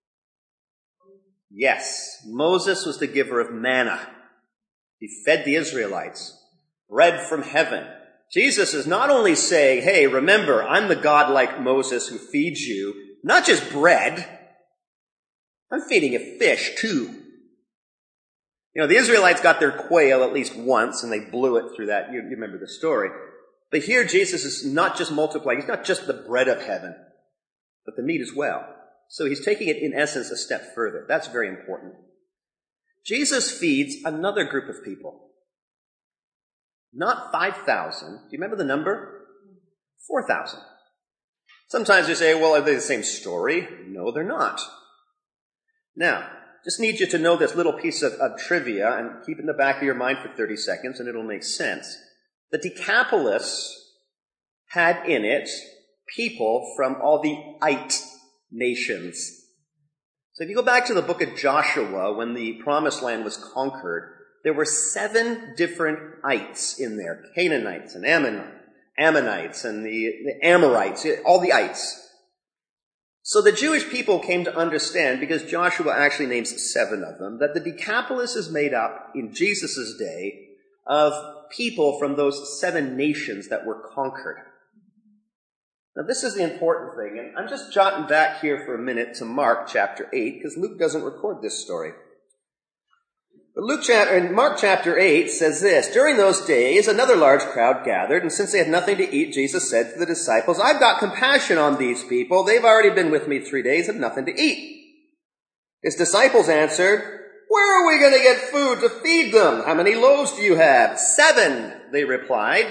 Yes, Moses was the giver of manna. He fed the Israelites. Bread from heaven. Jesus is not only saying, hey, remember, I'm the God like Moses who feeds you, not just bread. I'm feeding you fish too. You know, the Israelites got their quail at least once, and they blew it through that. You, you remember the story. But here Jesus is not just multiplying. He's not just the bread of heaven, but the meat as well. So he's taking it, in essence, a step further. That's very important. Jesus feeds another group of people. Not five thousand. Do you remember the number? four thousand. Sometimes you say, well, are they the same story? No, they're not. Now, just need you to know this little piece of, of trivia and keep it in the back of your mind for thirty seconds and it'll make sense. The Decapolis had in it people from all the Ite nations. So if you go back to the book of Joshua, when the promised land was conquered, there were seven different ites in there. Canaanites and Ammon, Ammonites and the, the Amorites, all the ites. So the Jewish people came to understand, because Joshua actually names seven of them, that the Decapolis is made up in Jesus' day of people from those seven nations that were conquered. Now this is the important thing, and I'm just jotting back here for a minute to Mark chapter eight, because Luke doesn't record this story. But Luke chapter, and Mark chapter eight says this, during those days another large crowd gathered, and since they had nothing to eat, Jesus said to the disciples, I've got compassion on these people. They've already been with me three days and nothing to eat. His disciples answered, where are we going to get food to feed them? How many loaves do you have? Seven, they replied.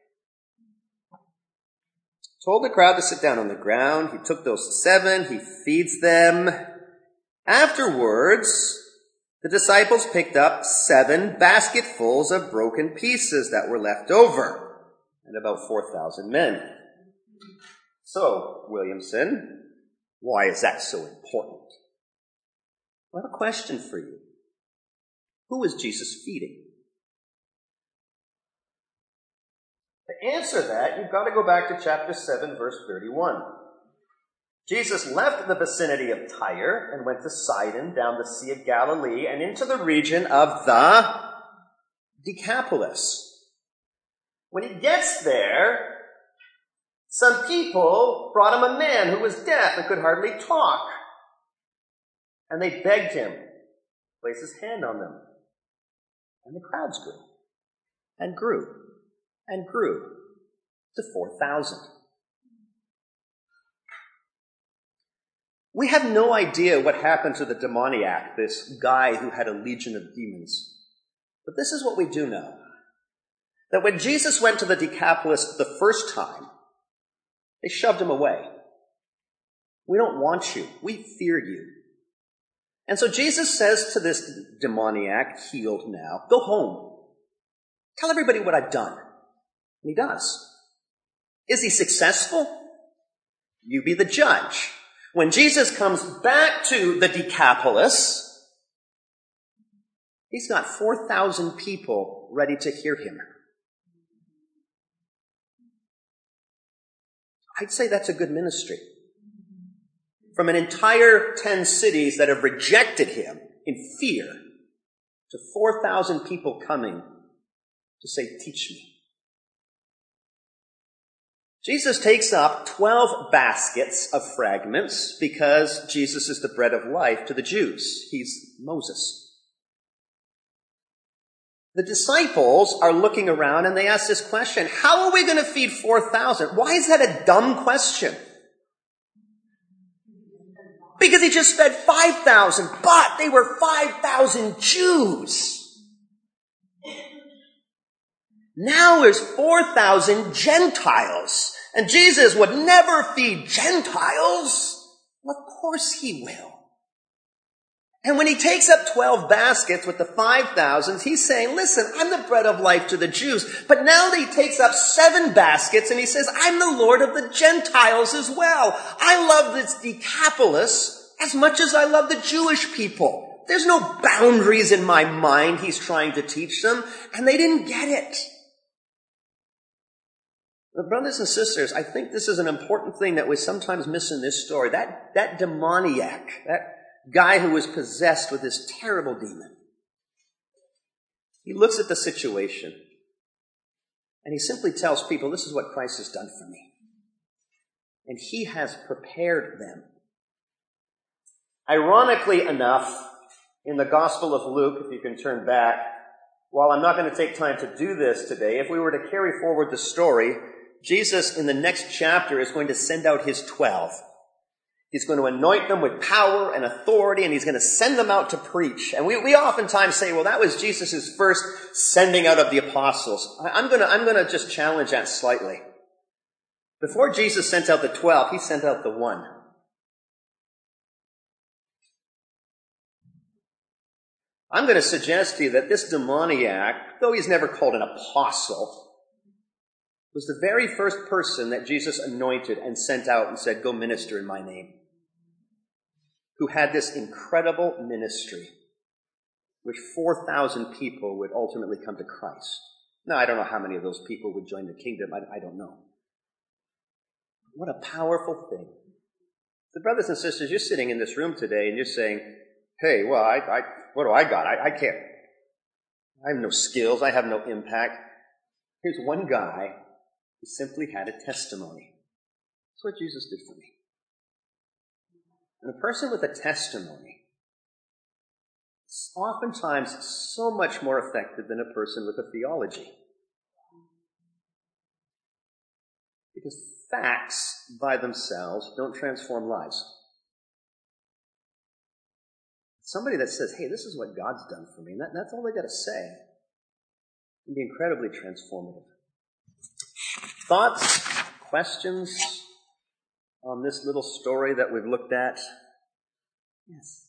Told the crowd to sit down on the ground. He took those seven. He feeds them. Afterwards, the disciples picked up seven basketfuls of broken pieces that were left over, and about four thousand men. So, Williamson, why is that so important? I have a question for you. Who is Jesus feeding? To answer that, you've got to go back to chapter seven, verse thirty-one. Jesus left the vicinity of Tyre and went to Sidon, down the Sea of Galilee, and into the region of the Decapolis. When he gets there, some people brought him a man who was deaf and could hardly talk. And they begged him to place his hand on them. And the crowds grew, and grew, and grew to four thousand. We have no idea what happened to the demoniac, this guy who had a legion of demons. But this is what we do know. That when Jesus went to the Decapolis the first time, they shoved him away. We don't want you. We fear you. And so Jesus says to this demoniac, healed now, go home. Tell everybody what I've done. And he does. Is he successful? You be the judge. When Jesus comes back to the Decapolis, he's got four thousand people ready to hear him. I'd say that's a good ministry. From an entire ten cities that have rejected him in fear, to four thousand people coming to say, teach me. Jesus takes up twelve baskets of fragments because Jesus is the bread of life to the Jews. He's Moses. The disciples are looking around and they ask this question, how are we going to feed four thousand? Why is that a dumb question? Because he just fed five thousand, but they were five thousand Jews. Now there's four thousand Gentiles. And Jesus would never feed Gentiles. Well, of course he will. And when he takes up twelve baskets with the five thousands, he's saying, listen, I'm the bread of life to the Jews. But now that he takes up seven baskets and he says, I'm the Lord of the Gentiles as well. I love this Decapolis as much as I love the Jewish people. There's no boundaries in my mind he's trying to teach them. And they didn't get it. But brothers and sisters, I think this is an important thing that we sometimes miss in this story. That, that demoniac, that guy who was possessed with this terrible demon. He looks at the situation and he simply tells people, this is what Christ has done for me. And he has prepared them. Ironically enough, in the Gospel of Luke, if you can turn back, while I'm not going to take time to do this today, if we were to carry forward the story, Jesus in the next chapter is going to send out his twelve. He's going to anoint them with power and authority, and he's going to send them out to preach. And we, we oftentimes say, well, that was Jesus' first sending out of the apostles. I, I'm going to, I'm going to just challenge that slightly. Before Jesus sent out the twelve, he sent out the one. I'm going to suggest to you that this demoniac, though he's never called an apostle, was the very first person that Jesus anointed and sent out and said, go minister in my name. Who had this incredible ministry, which four thousand people would ultimately come to Christ. Now, I don't know how many of those people would join the kingdom. I, I don't know. What a powerful thing. So brothers and sisters, you're sitting in this room today and you're saying, hey, well, I, I what do I got? I, I can't. I have no skills. I have no impact. Here's one guy who simply had a testimony. That's what Jesus did for me. And a person with a testimony is oftentimes so much more effective than a person with a theology. Because facts by themselves don't transform lives. Somebody that says, hey, this is what God's done for me, and that, that's all they got to say, can be incredibly transformative. Thoughts, questions on this little story that we've looked at? Yes.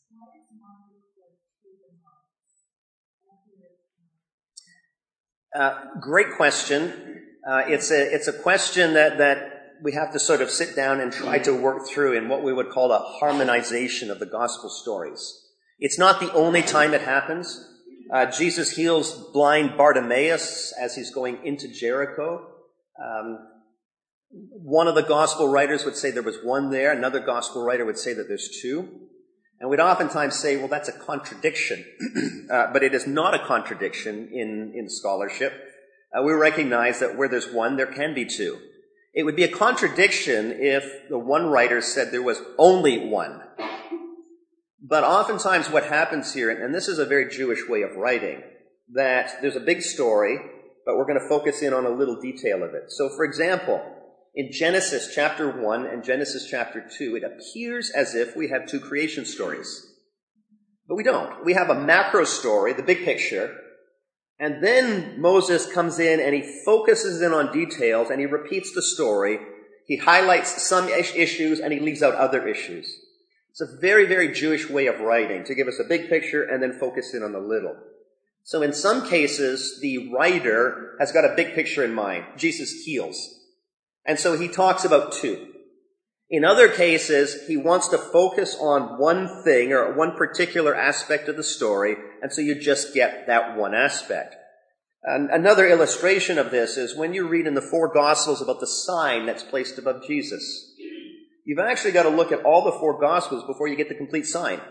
Uh, great question. Uh, it's a it's a question that that we have to sort of sit down and try to work through in what we would call a harmonization of the gospel stories. It's not the only time it happens. Uh, Jesus heals blind Bartimaeus as he's going into Jericho. Um, one of the gospel writers would say there was one there. Another gospel writer would say that there's two. And we'd oftentimes say, well, that's a contradiction. uh, but it is not a contradiction in, in scholarship. Uh, we recognize that where there's one, there can be two. It would be a contradiction if the one writer said there was only one. But oftentimes what happens here, and this is a very Jewish way of writing, that there's a big story, but we're going to focus in on a little detail of it. So, for example, in Genesis chapter one and Genesis chapter two, it appears as if we have two creation stories. But we don't. We have a macro story, the big picture, and then Moses comes in and he focuses in on details and he repeats the story. He highlights some issues and he leaves out other issues. It's a very, very Jewish way of writing, to give us a big picture and then focus in on the little. So in some cases, the writer has got a big picture in mind. Jesus heals. And so he talks about two. In other cases, he wants to focus on one thing or one particular aspect of the story, and so you just get that one aspect. And another illustration of this is when you read in the four Gospels about the sign that's placed above Jesus. You've actually got to look at all the four Gospels before you get the complete sign.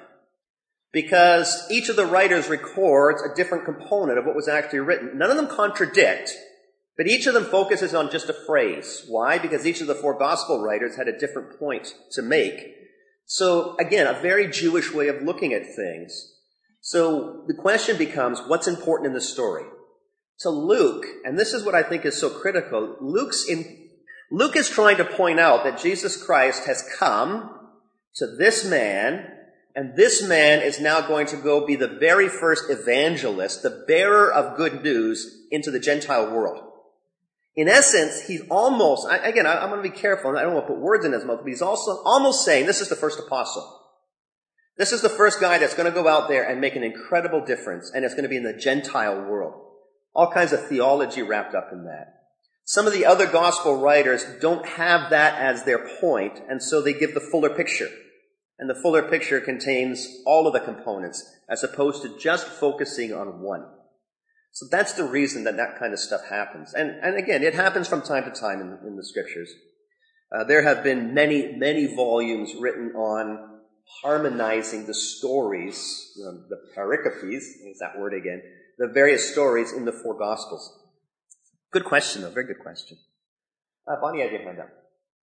Because each of the writers records a different component of what was actually written. None of them contradict, but each of them focuses on just a phrase. Why? Because each of the four Gospel writers had a different point to make. So, again, a very Jewish way of looking at things. So the question becomes, what's important in the story? To Luke, and this is what I think is so critical, Luke's in, Luke is trying to point out that Jesus Christ has come to this man, and this man is now going to go be the very first evangelist, the bearer of good news into the Gentile world. In essence, he's almost, again, I'm going to be careful, I don't want to put words in his mouth, but he's also almost saying this is the first apostle. This is the first guy that's going to go out there and make an incredible difference, and it's going to be in the Gentile world. All kinds of theology wrapped up in that. Some of the other gospel writers don't have that as their point, and so they give the fuller picture. And the fuller picture contains all of the components, as opposed to just focusing on one. So that's the reason that that kind of stuff happens. And, and again, it happens from time to time in, in the scriptures. Uh, there have been many, many volumes written on harmonizing the stories, um, the pericopes, is that word again, the various stories in the four Gospels. Good question, though. Very good question. Uh, Bonnie, I had your hand up.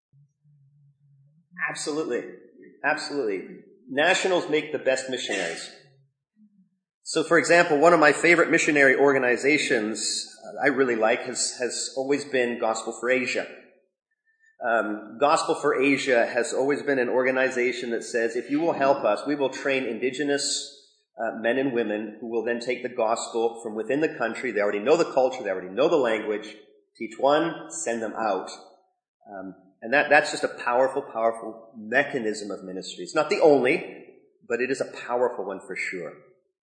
Absolutely. Absolutely. Nationals make the best missionaries. So, for example, one of my favorite missionary organizations uh, I really like has, has always been Gospel for Asia. Um, Gospel for Asia has always been an organization that says, if you will help us, we will train indigenous Uh, men and women who will then take the gospel from within the country. They already know the culture. They already know the language. Teach one, send them out. Um, and that, that's just a powerful, powerful mechanism of ministry. It's not the only, but it is a powerful one for sure.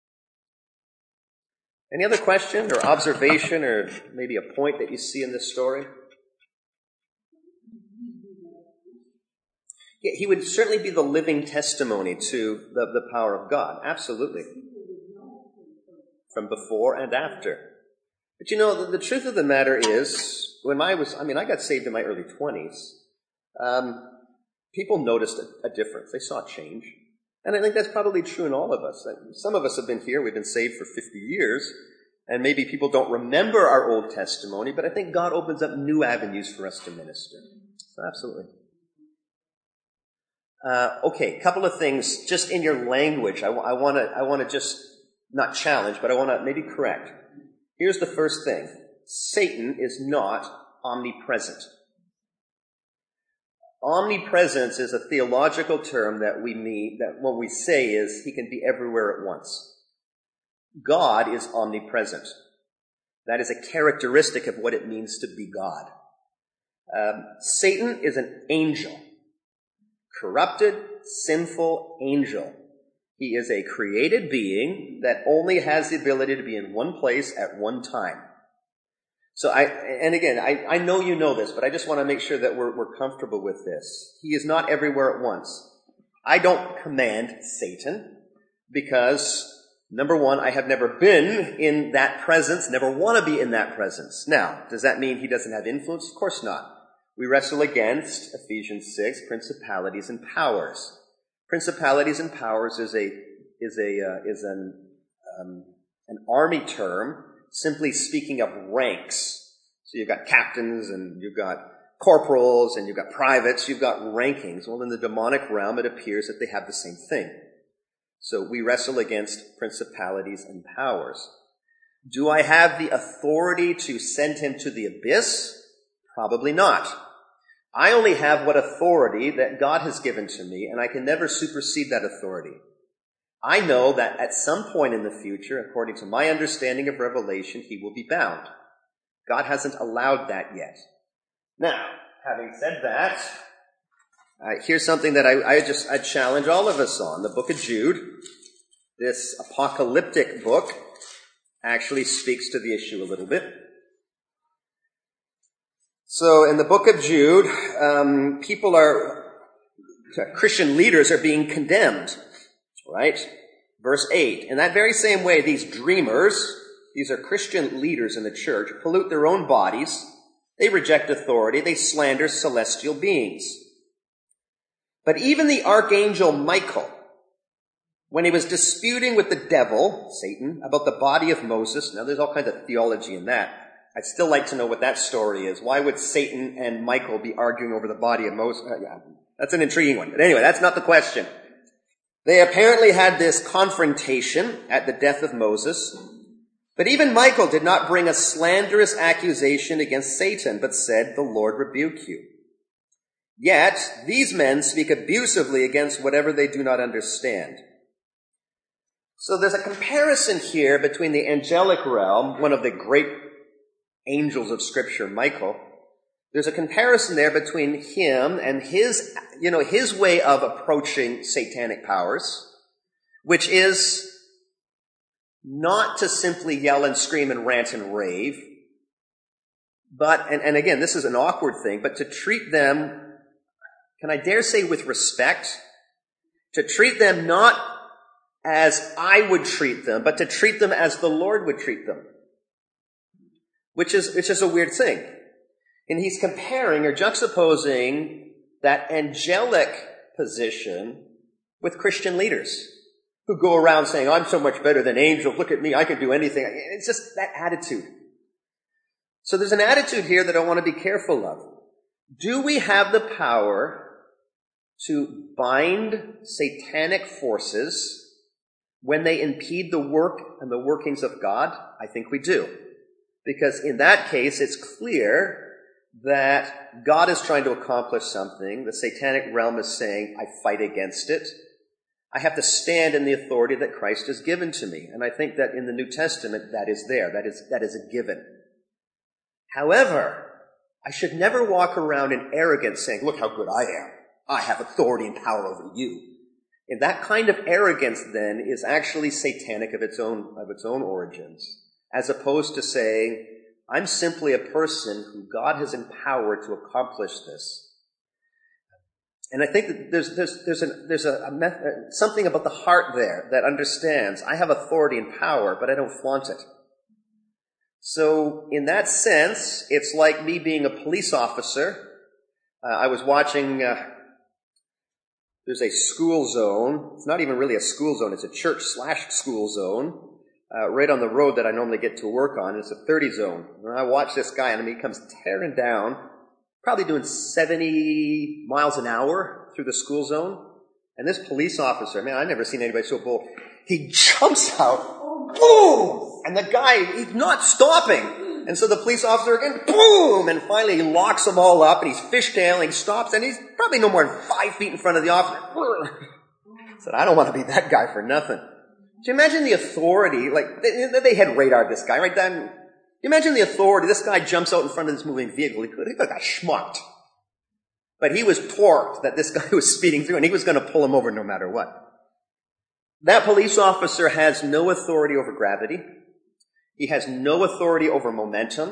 Any other question or observation or maybe a point that you see in this story? Yeah, he would certainly be the living testimony to the, the power of God. Absolutely. From before and after. But you know, the, the truth of the matter is, when I was, I mean, I got saved in my early twenties, um, people noticed a, a difference. They saw change. And I think that's probably true in all of us. Some of us have been here, we've been saved for fifty years, and maybe people don't remember our old testimony, but I think God opens up new avenues for us to minister. So absolutely. Uh, okay, a couple of things just in your language. I, I want to I want to just not challenge, but I want to maybe correct. Here's the first thing. Satan is not omnipresent. Omnipresence is a theological term that we mean, that what we say is he can be everywhere at once. God is omnipresent. That is a characteristic of what it means to be God. Um, Satan is an angel. Corrupted, sinful angel. He is a created being that only has the ability to be in one place at one time. So I, and again, I, I know you know this, but I just want to make sure that we're, we're comfortable with this. He is not everywhere at once. I don't command Satan because, number one, I have never been in that presence, never want to be in that presence. Now, does that mean he doesn't have influence? Of course not. We wrestle against, Ephesians six, principalities and powers. Principalities and powers is a is a uh, is an um, an army term, simply speaking of ranks. So you've got captains and you've got corporals and you've got privates, you've got rankings. Well, in the demonic realm, it appears that they have the same thing. So we wrestle against principalities and powers. Do I have the authority to send him to the abyss? Probably not. I only have what authority that God has given to me, and I can never supersede that authority. I know that at some point in the future, according to my understanding of Revelation, he will be bound. God hasn't allowed that yet. Now, having said that, uh, here's something that I, I just I challenge all of us on. The book of Jude, this apocalyptic book, actually speaks to the issue a little bit. So in the book of Jude, um, people are, Christian leaders are being condemned, right? Verse eight, in that very same way, these dreamers, these are Christian leaders in the church, pollute their own bodies, they reject authority, they slander celestial beings. But even the archangel Michael, when he was disputing with the devil, Satan, about the body of Moses, now there's all kinds of theology in that. I'd still like to know what that story is. Why would Satan and Michael be arguing over the body of Moses? Uh, yeah, that's an intriguing one. But anyway, that's not the question. They apparently had this confrontation at the death of Moses. But even Michael did not bring a slanderous accusation against Satan, but said, "The Lord rebuke you." Yet, these men speak abusively against whatever they do not understand. So there's a comparison here between the angelic realm, one of the great angels of Scripture, Michael. There's a comparison there between him and his, you know, his way of approaching satanic powers, which is not to simply yell and scream and rant and rave, but, and, and again, this is an awkward thing, but to treat them, can I dare say with respect, to treat them not as I would treat them, but to treat them as the Lord would treat them. Which is, which is a weird thing. And he's comparing or juxtaposing that angelic position with Christian leaders who go around saying, "I'm so much better than angels. Look at me. I can do anything." It's just that attitude. So there's an attitude here that I want to be careful of. Do we have the power to bind satanic forces when they impede the work and the workings of God? I think we do. Because in that case, it's clear that God is trying to accomplish something. The satanic realm is saying, I fight against it. I have to stand in the authority that Christ has given to me. And I think that in the New Testament, that is there. That is, that is a given. However, I should never walk around in arrogance saying, "Look how good I am. I have authority and power over you." And that kind of arrogance then is actually satanic of its own, of its own origins. As opposed to saying, I'm simply a person who God has empowered to accomplish this. And I think that there's, there's, there's, a, there's a, a method, something about the heart there that understands I have authority and power, but I don't flaunt it. So in that sense, it's like me being a police officer. Uh, I was watching, uh, there's a school zone. It's not even really a school zone. It's a church slash school zone. Uh, right on the road that I normally get to work on. It's a thirty zone. And I watch this guy and he comes tearing down, probably doing seventy miles an hour through the school zone. And this police officer, man, I've never seen anybody so bold. He jumps out, boom! And the guy, he's not stopping. And so the police officer again, boom! And finally he locks them all up and he's fishtailing, stops, and he's probably no more than five feet in front of the officer. I said, I don't want to be that guy for nothing. Do you imagine the authority, like, they, they had radared this guy, right? Then, you imagine the authority, this guy jumps out in front of this moving vehicle, he could have got schmucked. But he was torqued that this guy was speeding through, and he was going to pull him over no matter what. That police officer has no authority over gravity. He has no authority over momentum.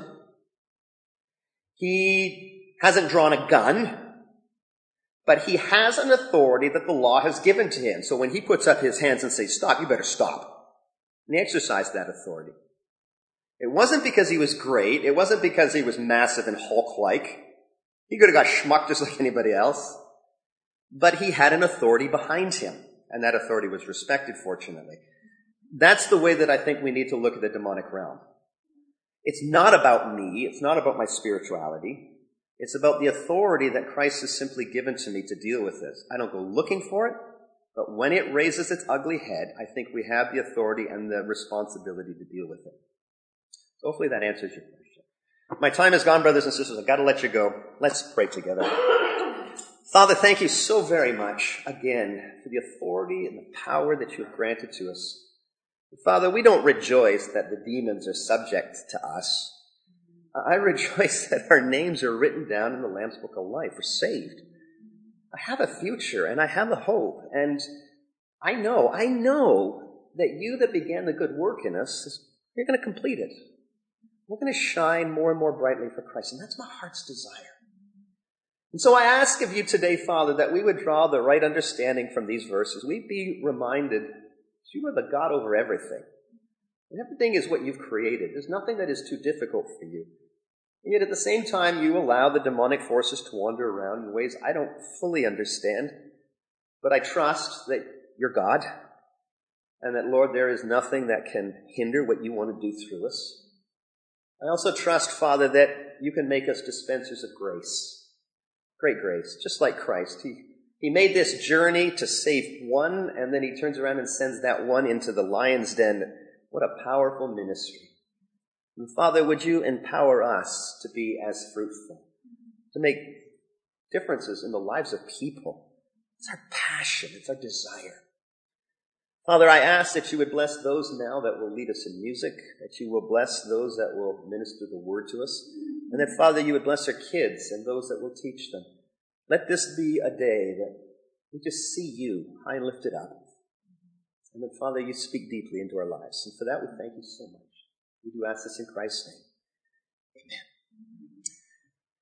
He hasn't drawn a gun. But he has an authority that the law has given to him. So when he puts up his hands and says, "Stop," you better stop. And he exercised that authority. It wasn't because he was great. It wasn't because he was massive and Hulk-like. He could have got schmucked just like anybody else. But he had an authority behind him. And that authority was respected, fortunately. That's the way that I think we need to look at the demonic realm. It's not about me. It's not about my spirituality. It's about the authority that Christ has simply given to me to deal with this. I don't go looking for it, but when it raises its ugly head, I think we have the authority and the responsibility to deal with it. So hopefully that answers your question. My time is gone, brothers and sisters. I've got to let you go. Let's pray together. Father, thank you so very much, again, for the authority and the power that you have granted to us. Father, we don't rejoice that the demons are subject to us. I rejoice that our names are written down in the Lamb's Book of Life. We're saved. I have a future, and I have a hope. And I know, I know that you that began the good work in us, you're going to complete it. We're going to shine more and more brightly for Christ. And that's my heart's desire. And so I ask of you today, Father, that we would draw the right understanding from these verses. We'd be reminded that you are the God over everything. And everything is what you've created. There's nothing that is too difficult for you. And yet at the same time, you allow the demonic forces to wander around in ways I don't fully understand. But I trust that you're God. And that, Lord, there is nothing that can hinder what you want to do through us. I also trust, Father, that you can make us dispensers of grace. Great grace, just like Christ. He, he made this journey to save one, and then he turns around and sends that one into the lion's den. What a powerful ministry. And Father, would you empower us to be as fruitful, to make differences in the lives of people. It's our passion, it's our desire. Father, I ask that you would bless those now that will lead us in music, that you will bless those that will minister the word to us, and that, Father, you would bless our kids and those that will teach them. Let this be a day that we just see you high and lifted up. And that, Father, you speak deeply into our lives. And for that, we thank you so much. We do ask this in Christ's name. Amen.